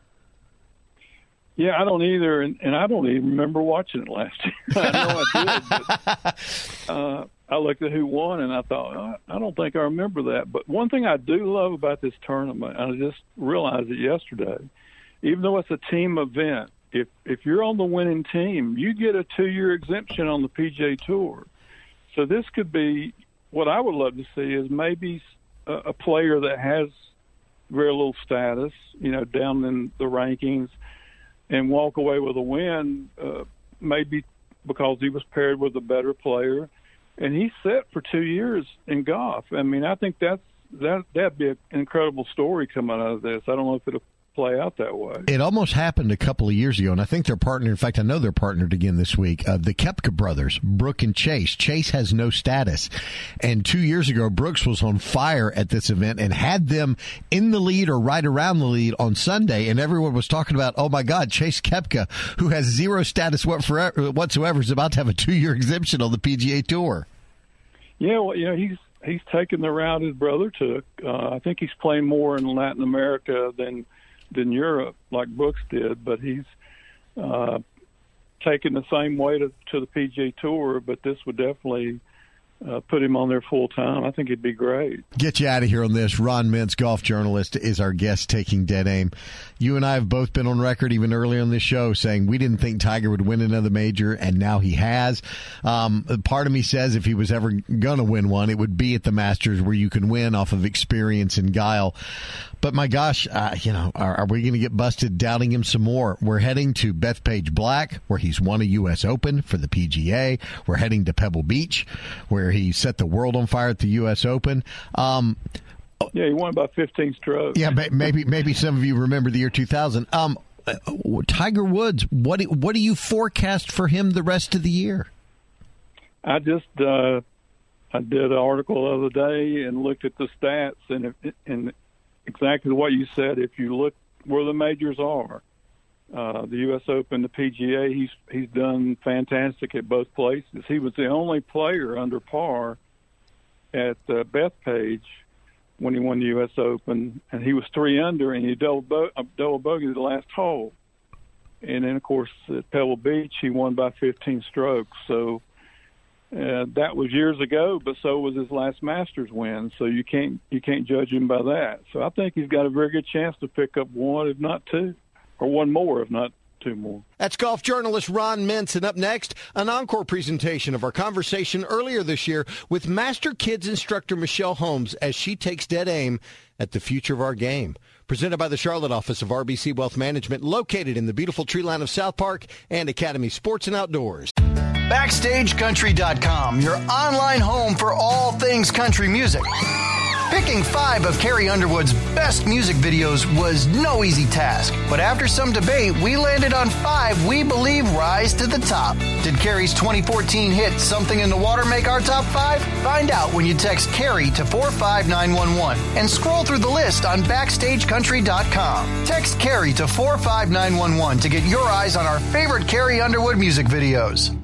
Yeah, I don't either, and, and I don't even remember watching it last year. I know I did, but uh, I looked at who won, and I thought, oh, I don't think I remember that. But one thing I do love about this tournament, and I just realized it yesterday, even though it's a team event, if if you're on the winning team, you get a two-year exemption on the P G A Tour. So this could be, what I would love to see is maybe a, a player that has very little status, you know, down in the rankings, and walk away with a win, uh, maybe because he was paired with a better player, and he's set for two years in golf. I mean, I think that's that that'd be an incredible story coming out of this. I don't know if it'll play out that way. It almost happened a couple of years ago, and I think they're partnered. In fact, I know they're partnered again this week. Uh, the Koepka brothers, Brooke and Chase. Chase has no status. And two years ago, Brooks was on fire at this event and had them in the lead or right around the lead on Sunday, and everyone was talking about, oh, my God, Chase Koepka, who has zero status whatsoever, is about to have a two-year exemption on the P G A Tour. Yeah, well, you know, he's he's taken the route his brother took. Uh, I think he's playing more in Latin America than than Europe, like Brooks did, but he's uh, taken the same way to, to the P G A Tour, but this would definitely uh, put him on there full time. I think it'd be great. Get you out of here on this. Ron Mintz, golf journalist, is our guest taking Dead Aim. You and I have both been on record, even earlier on this show, saying we didn't think Tiger would win another major, and now he has. Um, part of me says if he was ever going to win one, it would be at the Masters, where you can win off of experience and guile. But my gosh, uh, you know, are, are we going to get busted doubting him some more? We're heading to Bethpage Black, where he's won a U S Open for the P G A. We're heading to Pebble Beach, where he set the world on fire at the U S Open. Um, yeah, he won about fifteen strokes. Yeah, maybe maybe some of you remember the year two thousand. Um, Tiger Woods, what do, what do you forecast for him the rest of the year? I just uh, I did an article the other day and looked at the stats, and if, and exactly what you said. If you look where the majors are, uh, the U S Open, the P G A, he's he's done fantastic at both places. He was the only player under par at uh, Bethpage when he won the U S Open, and he was three under, and he double bo- uh, double bogeyed the last hole. And then, of course, at Pebble Beach, he won by fifteen strokes. So uh, that was years ago, but so was his last Masters win. So you can't you can't judge him by that. So I think he's got a very good chance to pick up one, if not two, or one more, if not two more. That's golf journalist Ron Mintz. And up next, an encore presentation of our conversation earlier this year with Master Kids instructor Michelle Holmes as she takes dead aim at the future of our game. Presented by the Charlotte office of R B C Wealth Management, located in the beautiful tree line of South Park and Academy Sports and Outdoors. Backstage Country dot com, your online home for all things country music. Picking five of Carrie Underwood's best music videos was no easy task, but after some debate, we landed on five we believe rise to the top. Did Carrie's twenty fourteen hit Something in the Water make our top five? Find out when you text Carrie to four five nine one one and scroll through the list on Backstage Country dot com. Text Carrie to four five nine one one to get your eyes on our favorite Carrie Underwood music videos.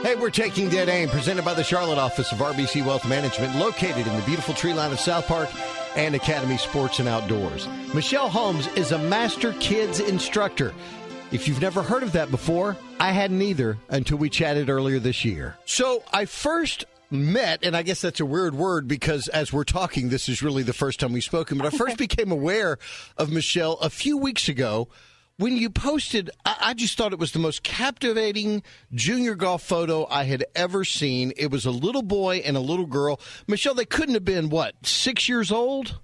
Hey, we're taking Dead Aim, presented by the Charlotte office of R B C Wealth Management, located in the beautiful tree line of South Park and Academy Sports and Outdoors. Michelle Holmes is a master kids instructor. If you've never heard of that before, I hadn't either until we chatted earlier this year. So I first met, and I guess that's a weird word because as we're talking, this is really the first time we've spoken, but I first became aware of Michelle a few weeks ago when you posted. I, I just thought it was the most captivating junior golf photo I had ever seen. It was a little boy and a little girl. Michelle, they couldn't have been, what, six years old?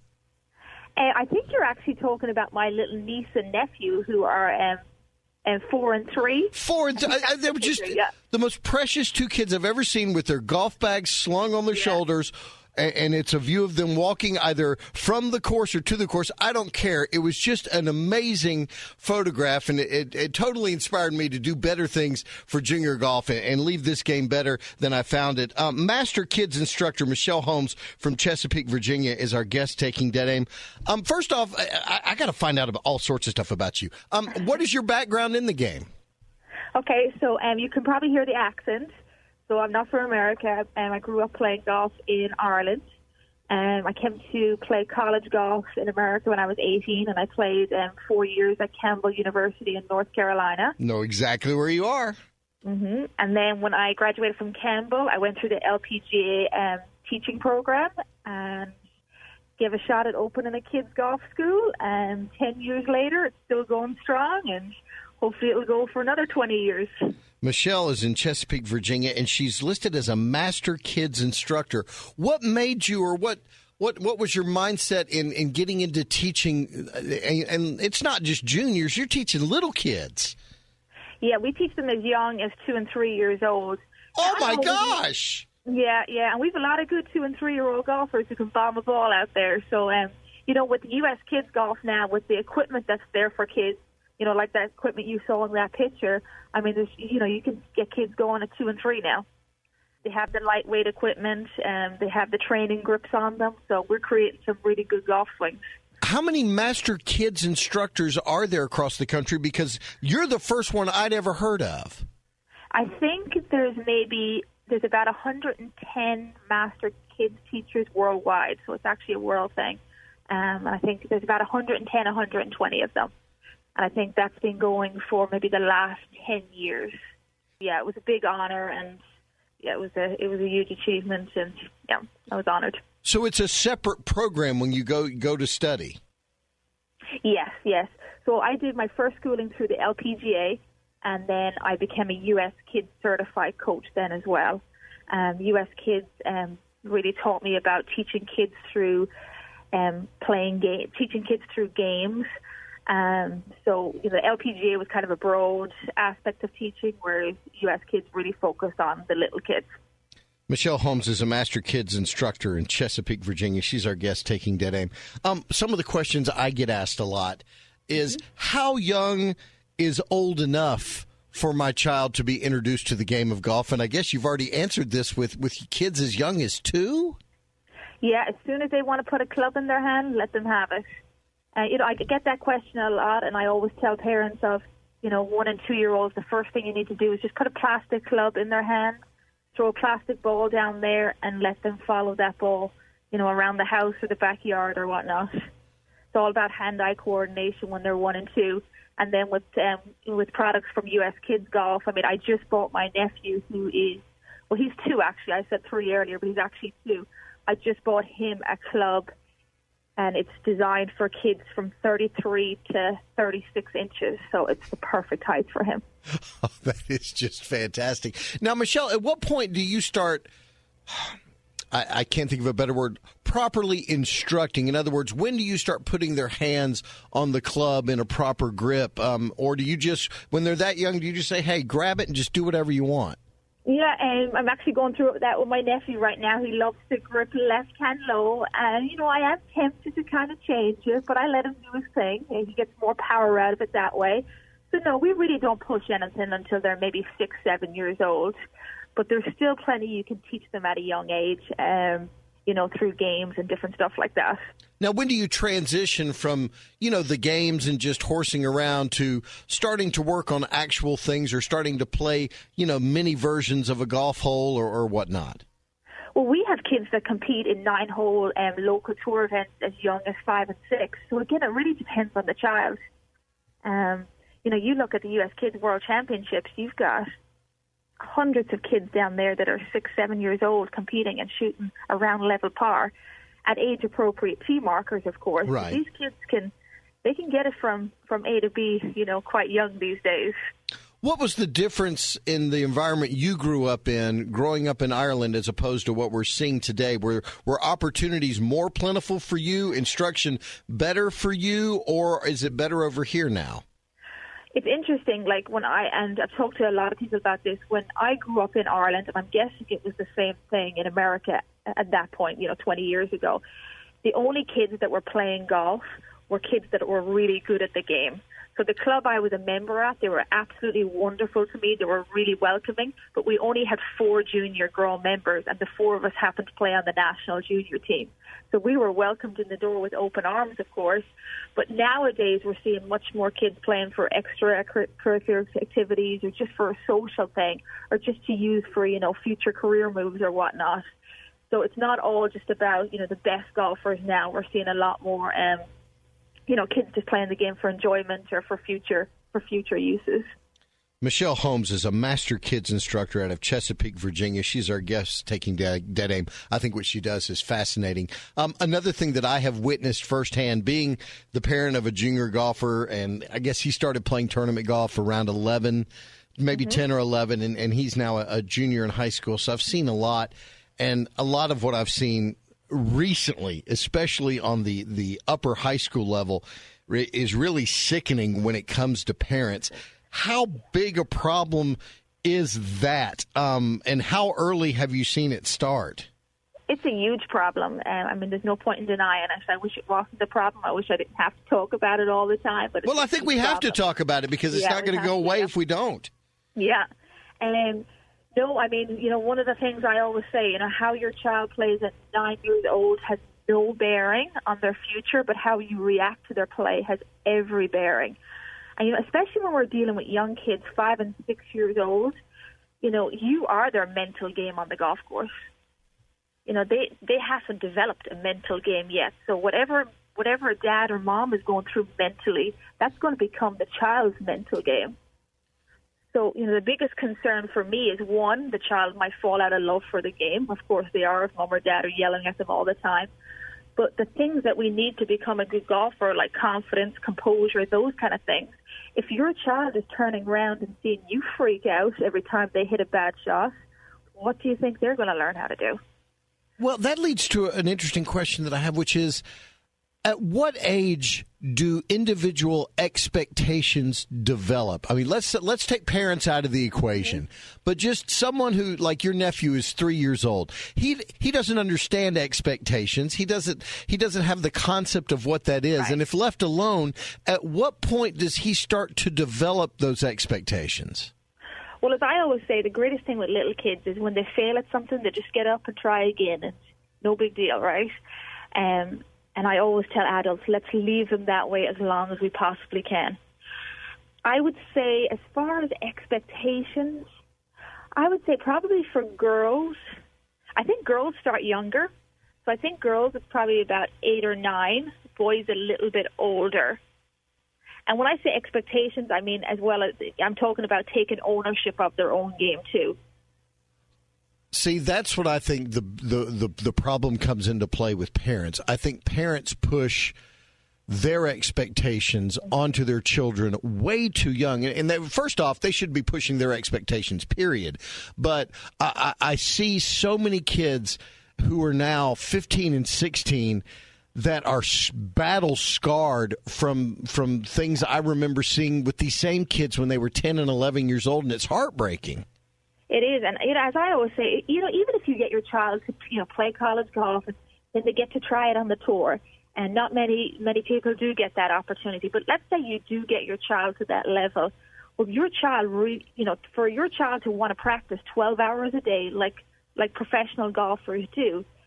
Uh, I think you're actually talking about my little niece and nephew who are um, um, four and three. Four and three. They were just yeah. the most precious two kids I've ever seen with their golf bags slung on their yeah. shoulders. And it's a view of them walking either from the course or to the course. I don't care. It was just an amazing photograph, and it, it, it totally inspired me to do better things for junior golf and, and leave this game better than I found it. Um, Master Kids instructor Michelle Holmes from Chesapeake, Virginia, is our guest taking Dead Aim. Um, first off, I, I got to find out about all sorts of stuff about you. Um, what is your background in the game? Okay, so um, you can probably hear the accent. So I'm not from America, and I grew up playing golf in Ireland. Um, I came to play college golf in America when I was eighteen, and I played um, four years at Campbell University in North Carolina. Know exactly where you are. Mm-hmm. And then when I graduated from Campbell, I went through the L P G A um, teaching program and gave a shot at opening a kids' golf school. And ten years later, it's still going strong, and hopefully it'll go for another twenty years. Michelle is in Chesapeake, Virginia, and she's listed as a master kids instructor. What made you, or what what, what was your mindset in, in getting into teaching? And, and it's not just juniors, you're teaching little kids. Yeah, we teach them as young as two and three years old. Oh, my gosh. Yeah, yeah, and we have a lot of good two and three-year-old golfers who can bomb a ball out there. So, um, you know, with the U S Kids Golf now, with the equipment that's there for kids, you know, like that equipment you saw in that picture, I mean, there's, you know, you can get kids going at two and three now. They have the lightweight equipment, and they have the training grips on them, so we're creating some really good golf swings. How many master kids instructors are there across the country? Because you're the first one I'd ever heard of. I think there's maybe, there's about one hundred ten master kids teachers worldwide, so it's actually a world thing. Um, I think there's about one hundred ten, one hundred twenty of them. And I think that's been going for maybe the last ten years. Yeah, it was a big honor, and yeah, it was a it was a huge achievement, and yeah, I was honored. So it's a separate program when you go go to study. Yes, yes. So I did my first schooling through the L P G A, and then I became a U S Kids certified coach then as well. Um, U S Kids um, really taught me about teaching kids through um, playing game, teaching kids through games. Um, so you know, the L P G A was kind of a broad aspect of teaching, whereas U S Kids really focused on the little kids. Michelle Holmes is a master kids instructor in Chesapeake, Virginia. She's our guest taking Dead Aim. Um, some of the questions I get asked a lot is, mm-hmm. how young is old enough for my child to be introduced to the game of golf? And I guess you've already answered this with, with kids as young as two? Yeah, as soon as they want to put a club in their hand, let them have it. Uh, you know, I get that question a lot, and I always tell parents of, you know, one and two-year-olds, the first thing you need to do is just put a plastic club in their hand, throw a plastic ball down there, and let them follow that ball, you know, around the house or the backyard or whatnot. It's all about hand-eye coordination when they're one and two. And then with um, with products from U S Kids Golf, I mean, I just bought my nephew, who is, well, he's two, actually. I said three earlier, but he's actually two. I just bought him a club, and it's designed for kids from thirty-three to thirty-six inches, so it's the perfect height for him. Oh, that is just fantastic. Now, Michelle, at what point do you start, I, I can't think of a better word, properly instructing? In other words, when do you start putting their hands on the club in a proper grip? Um, or do you just, when they're that young, do you just say, hey, grab it and just do whatever you want? Yeah, um, I'm actually going through that with my nephew right now. He loves to grip left hand low, and, you know, I am tempted to kind of change it, but I let him do his thing, and he gets more power out of it that way. So, no, we really don't push anything until they're maybe six, seven years old, but there's still plenty you can teach them at a young age. Um, you know, through games and different stuff like that. Now, when do you transition from, you know, the games and just horsing around to starting to work on actual things or starting to play, you know, mini versions of a golf hole or, or whatnot? Well, we have kids that compete in nine-hole um, local tour events as young as five and six. So, again, it really depends on the child. Um, you know, you look at the U S Kids World Championships, you've got hundreds of kids down there that are six, seven years old competing and shooting around level par at age-appropriate tee markers, of course. Right. These kids can, they can get it from, from A to B, you know, quite young these days. What was the difference in the environment you grew up in, growing up in Ireland, as opposed to what we're seeing today? Were, were opportunities more plentiful for you, instruction better for you, or is it better over here now? It's interesting, like when I, and I've talked to a lot of people about this, when I grew up in Ireland, and I'm guessing it was the same thing in America at that point, you know, twenty years ago, the only kids that were playing golf were kids that were really good at the game. So the club I was a member at, they were absolutely wonderful to me. They were really welcoming, but we only had four junior girl members, and the four of us happened to play on the national junior team. So we were welcomed in the door with open arms, of course. But nowadays we're seeing much more kids playing for extracurricular activities or just for a social thing or just to use for, you know, future career moves or whatnot. So it's not all just about, you know, the best golfers now. We're seeing a lot more um you know, kids just playing the game for enjoyment or for future for future uses. Michelle Holmes is a master kids instructor out of Chesapeake, Virginia. She's our guest taking dead, dead aim. I think what she does is fascinating. Um, another thing that I have witnessed firsthand, being the parent of a junior golfer, and I guess he started playing tournament golf around eleven, maybe mm-hmm. ten or eleven, and, and he's now a, a junior in high school. So I've seen a lot, and a lot of what I've seen recently, especially on the, the upper high school level, is really sickening when it comes to parents. How big a problem is that? Um, and how early have you seen it start? It's a huge problem. Uh, I mean, there's no point in denying it. I wish it wasn't a problem. I wish I didn't have to talk about it all the time. But well, I think we have problem. to talk about it because it's yeah, not going to go away to, if we don't. Yeah. Um, no, I mean, you know, one of the things I always say, you know, how your child plays at nine years old has no bearing on their future, but how you react to their play has every bearing. And, you know, especially when we're dealing with young kids, five and six years old, you know, you are their mental game on the golf course. You know, they, they haven't developed a mental game yet. So whatever whatever dad or mom is going through mentally, that's going to become the child's mental game. So, you know, the biggest concern for me is, one, the child might fall out of love for the game. Of course they are if mom or dad are yelling at them all the time. But the things that we need to become a good golfer, like confidence, composure, those kind of things, if your child is turning around and seeing you freak out every time they hit a bad shot, what do you think they're going to learn how to do? Well, that leads to an interesting question that I have, which is, at what age do individual expectations develop? I mean, let's let's take parents out of the equation, but just someone who, like your nephew, is three years old. He he doesn't understand expectations. He doesn't he doesn't have the concept of what that is. Right. And if left alone, at what point does he start to develop those expectations? Well, as I always say, the greatest thing with little kids is when they fail at something, they just get up and try again. It's no big deal, right? Um. And I always tell adults, let's leave them that way as long as we possibly can. I would say, as far as expectations, I would say probably for girls, I think girls start younger. So I think girls, it's probably about eight or nine, boys a little bit older. And when I say expectations, I mean as well as, I'm talking about taking ownership of their own game too. See, that's what I think the, the, the, the problem comes into play with parents. I think parents push their expectations onto their children way too young. And they, first off, they should be pushing their expectations, period. But I, I, I see so many kids who are now fifteen and sixteen that are battle scarred from from things I remember seeing with these same kids when they were ten and eleven years old, and it's heartbreaking. It is, and you know, as I always say, you know, even if you get your child to, you know, play college golf, and then they get to try it on the tour, and not many many people do get that opportunity. But let's say you do get your child to that level, well, your child, re, you know, for your child to want to practice twelve hours a day, like like professional golfers do,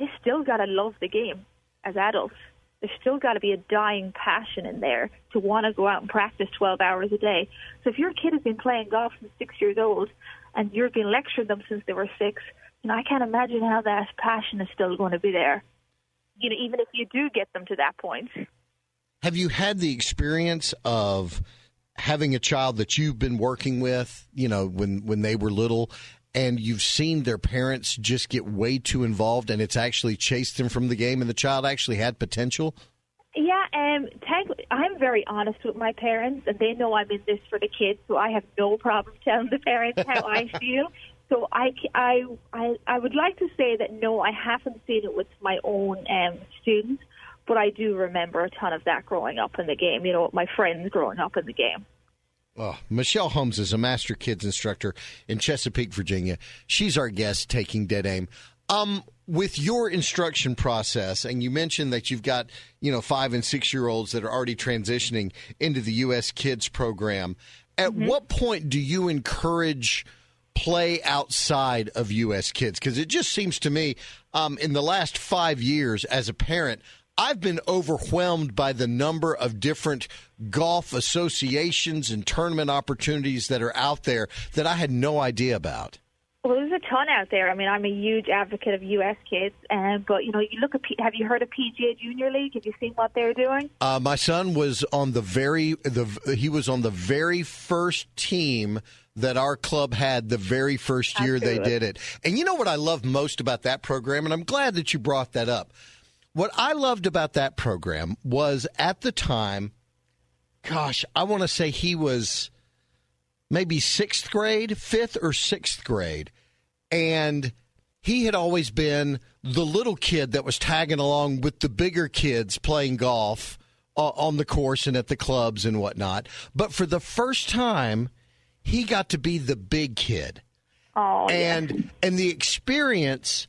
they still got to love the game as adults. There's still got to be a dying passion in there to want to go out and practice twelve hours a day. So if your kid has been playing golf since six years old and you've been lecturing them since they were six, you know, I can't imagine how that passion is still going to be there, you know, even if you do get them to that point. Have you had the experience of having a child that you've been working with, you know, when, when they were little, and you've seen their parents just get way too involved and it's actually chased them from the game and the child actually had potential? Yeah, um, thank- I'm very honest with my parents, and they know I'm in this for the kids, so I have no problem telling the parents how I feel. So I, I, I, I would like to say that, no, I haven't seen it with my own um, students, but I do remember a ton of that growing up in the game, you know, my friends growing up in the game. Oh, Michelle Holmes is a master kids instructor in Chesapeake, Virginia. She's our guest taking Dead Aim. Um, with your instruction process, and you mentioned that you've got, you know, five and six year olds that are already transitioning into the U S Kids program. At mm-hmm. what point do you encourage play outside of U S Kids? Because it just seems to me, um, in the last five years as a parent, I've been overwhelmed by the number of different golf associations and tournament opportunities that are out there that I had no idea about. Well, there's a ton out there. I mean, I'm a huge advocate of U S Kids, um, but, you know, you look at, P- have you heard of P G A Junior League? Have you seen what they're doing? Uh, my son was on the very, the he was on the very first team that our club had the very first year Absolutely. They did it. And you know what I love most about that program, and I'm glad that you brought that up. What I loved about that program was at the time, gosh, I want to say he was maybe sixth grade, fifth or sixth grade. And he had always been the little kid that was tagging along with the bigger kids playing golf uh, on the course and at the clubs and whatnot. But for the first time, he got to be the big kid. Oh, and yeah. and the experience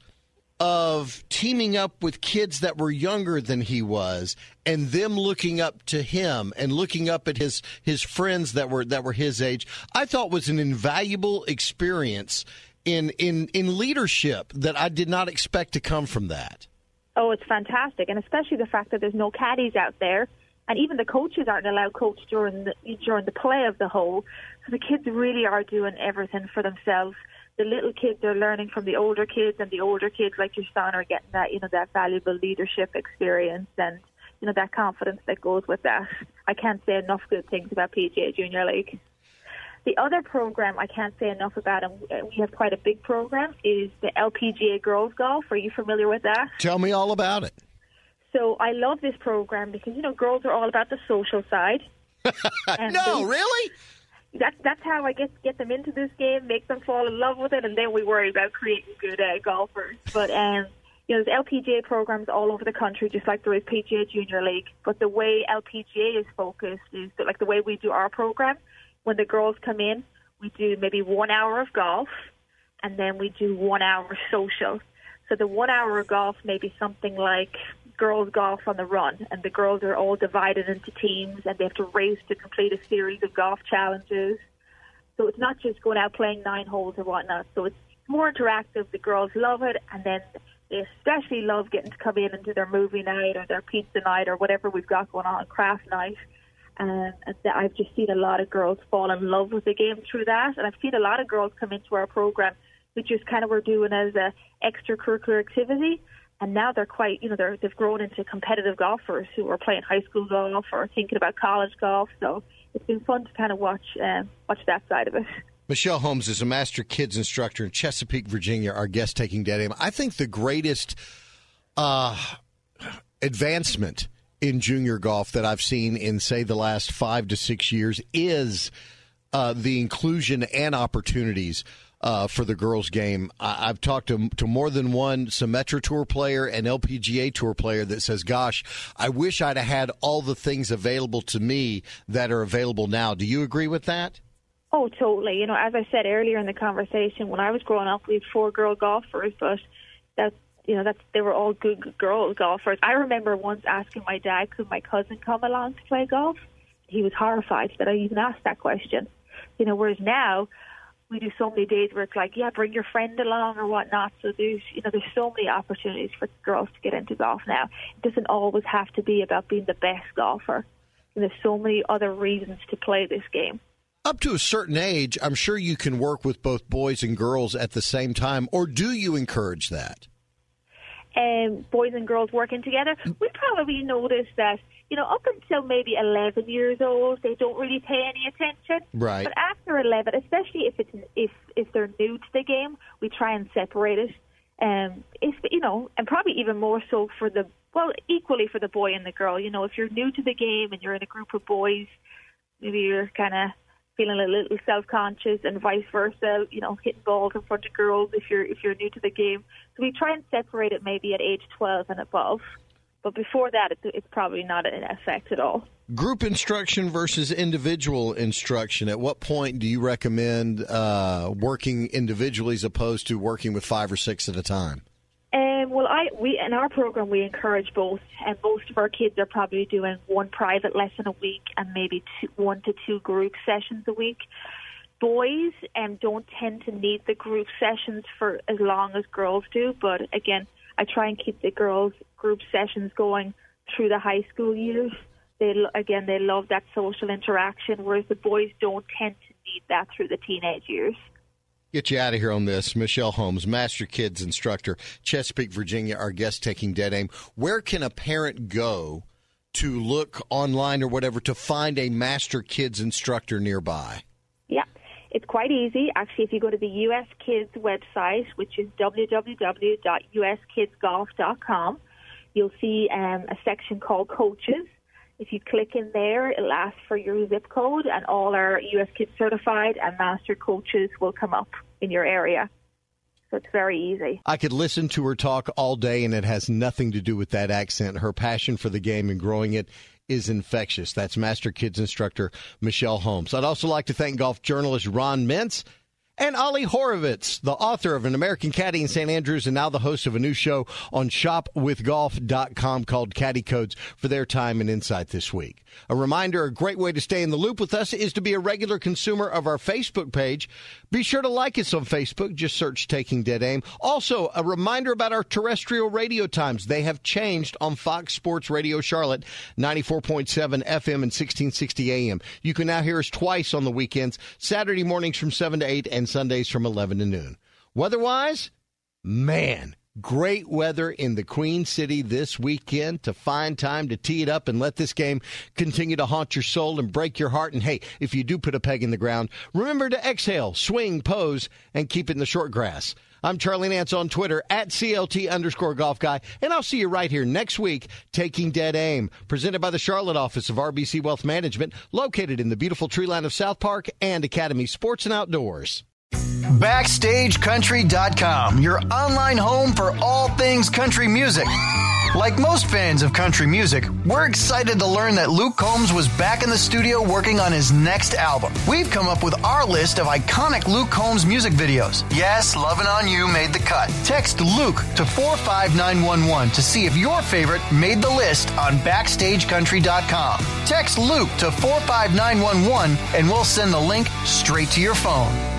of teaming up with kids that were younger than he was and them looking up to him and looking up at his his friends that were that were his age, I thought was an invaluable experience in in in leadership that I did not expect to come from that. Oh, it's fantastic, and especially the fact that there's no caddies out there, and even the coaches aren't allowed coach during the during the play of the hole. So the kids really are doing everything for themselves. The little kids are learning from the older kids, and the older kids, like your son, are getting that, you know, that valuable leadership experience and, you know, that confidence that goes with that. I can't say enough good things about P G A Junior League. The other program I can't say enough about, and we have quite a big program, is the L P G A Girls Golf. Are you familiar with that? Tell me all about it. So I love this program because, you know, girls are all about the social side. No, they, really? That, that's how I get get them into this game, make them fall in love with it, and then we worry about creating good uh, golfers. But, um, you know, there's L P G A programs all over the country, just like there is P G A Junior League. But the way L P G A is focused is, that, like the way we do our program, when the girls come in, we do maybe one hour of golf, and then we do one hour of social. So the one hour of golf may be something like girls golf on the run, and the girls are all divided into teams, and they have to race to complete a series of golf challenges. So it's not just going out playing nine holes or whatnot. So it's more interactive. The girls love it, and then they especially love getting to come in and do their movie night or their pizza night or whatever we've got going on, craft night. Um, and I've just seen a lot of girls fall in love with the game through that, and I've seen a lot of girls come into our program who just kind of were doing as a extracurricular activity. And now they're quite, you know, they're, they've grown into competitive golfers who are playing high school golf or thinking about college golf. So it's been fun to kind of watch uh, watch that side of it. Michelle Holmes is a master kids instructor in Chesapeake, Virginia, our guest taking Dead Aim. I think the greatest uh, advancement in junior golf that I've seen in, say, the last five to six years is uh, the inclusion and opportunities Uh, for the girls' game. I, I've talked to, to more than one Symetra Tour player and L P G A Tour player that says, gosh, I wish I'd have had all the things available to me that are available now. Do you agree with that? Oh, totally. You know, as I said earlier in the conversation, when I was growing up, we had four girl golfers, but that, you know, that's, they were all good girl golfers. I remember once asking my dad, could my cousin come along to play golf? He was horrified that I even asked that question. You know, whereas now, we do so many days where it's like, yeah, bring your friend along or whatnot. So there's, you know, there's so many opportunities for girls to get into golf now. It doesn't always have to be about being the best golfer. And there's so many other reasons to play this game. Up to a certain age, I'm sure you can work with both boys and girls at the same time, or do you encourage that? Um, boys and girls working together, we probably notice that, you know, up until maybe eleven years old, they don't really pay any attention. Right. But after eleven, especially if it's if if they're new to the game, we try and separate it. Um, if you know, and probably even more so for the well, equally for the boy and the girl. You know, if you're new to the game and you're in a group of boys, maybe you're kind of feeling a little self-conscious, and vice versa. You know, hitting balls in front of girls if you're if you're new to the game. So we try and separate it maybe at age twelve and above. But before that, it's, it's probably not in effect at all. Group instruction versus individual instruction. At what point do you recommend uh, working individually as opposed to working with five or six at a time? Um, well, I we in our program we encourage both, and most of our kids are probably doing one private lesson a week and maybe two, one to two group sessions a week. Boys um, don't tend to need the group sessions for as long as girls do, but again, I try and keep the girls' group sessions going through the high school years. They again, they love that social interaction, whereas the boys don't tend to need that through the teenage years. Get you out of here on this. Michelle Holmes, Master Kids instructor, Chesapeake, Virginia, our guest taking Dead Aim. Where can a parent go to look online or whatever to find a Master Kids instructor nearby? Yeah, it's quite easy. Actually, if you go to the U S Kids website, which is w w w dot u s kids golf dot com, you'll see um, a section called Coaches. If you click in there, it'll ask for your zip code, and all our U S Kids certified and master coaches will come up in your area. So it's very easy. I could listen to her talk all day, and it has nothing to do with that accent. Her passion for the game and growing it is infectious. That's Master Kids instructor Michelle Holmes. I'd also like to thank golf journalist Ron Mintz and Ollie Horowitz, the author of An American Caddy in Saint Andrews and now the host of a new show on shop with golf dot com called Caddy Codes, for their time and insight this week. A reminder, a great way to stay in the loop with us is to be a regular consumer of our Facebook page. Be sure to like us on Facebook. Just search Taking Dead Aim. Also, a reminder about our terrestrial radio times. They have changed on Fox Sports Radio Charlotte, ninety-four point seven F M and sixteen sixty A M. You can now hear us twice on the weekends, Saturday mornings from seven to eight and Sundays from eleven to noon. Weather-wise, man, great weather in the Queen City this weekend to find time to tee it up and let this game continue to haunt your soul and break your heart. And, hey, if you do put a peg in the ground, remember to exhale, swing, pose, and keep it in the short grass. I'm Charlie Nance on Twitter, at C L T underscore golf guy, and I'll see you right here next week, Taking Dead Aim, presented by the Charlotte office of R B C Wealth Management, located in the beautiful tree line of South Park and Academy Sports and Outdoors. Backstage Country dot com, your online home for all things country music. Like most fans of country music, we're excited to learn that Luke Combs was back in the studio working on his next album. We've come up with our list of iconic Luke Combs music videos. Yes, Lovin' On You made the cut. Text Luke to four five nine one one to see if your favorite made the list on Backstage Country dot com. Text Luke to four five nine one one and we'll send the link straight to your phone.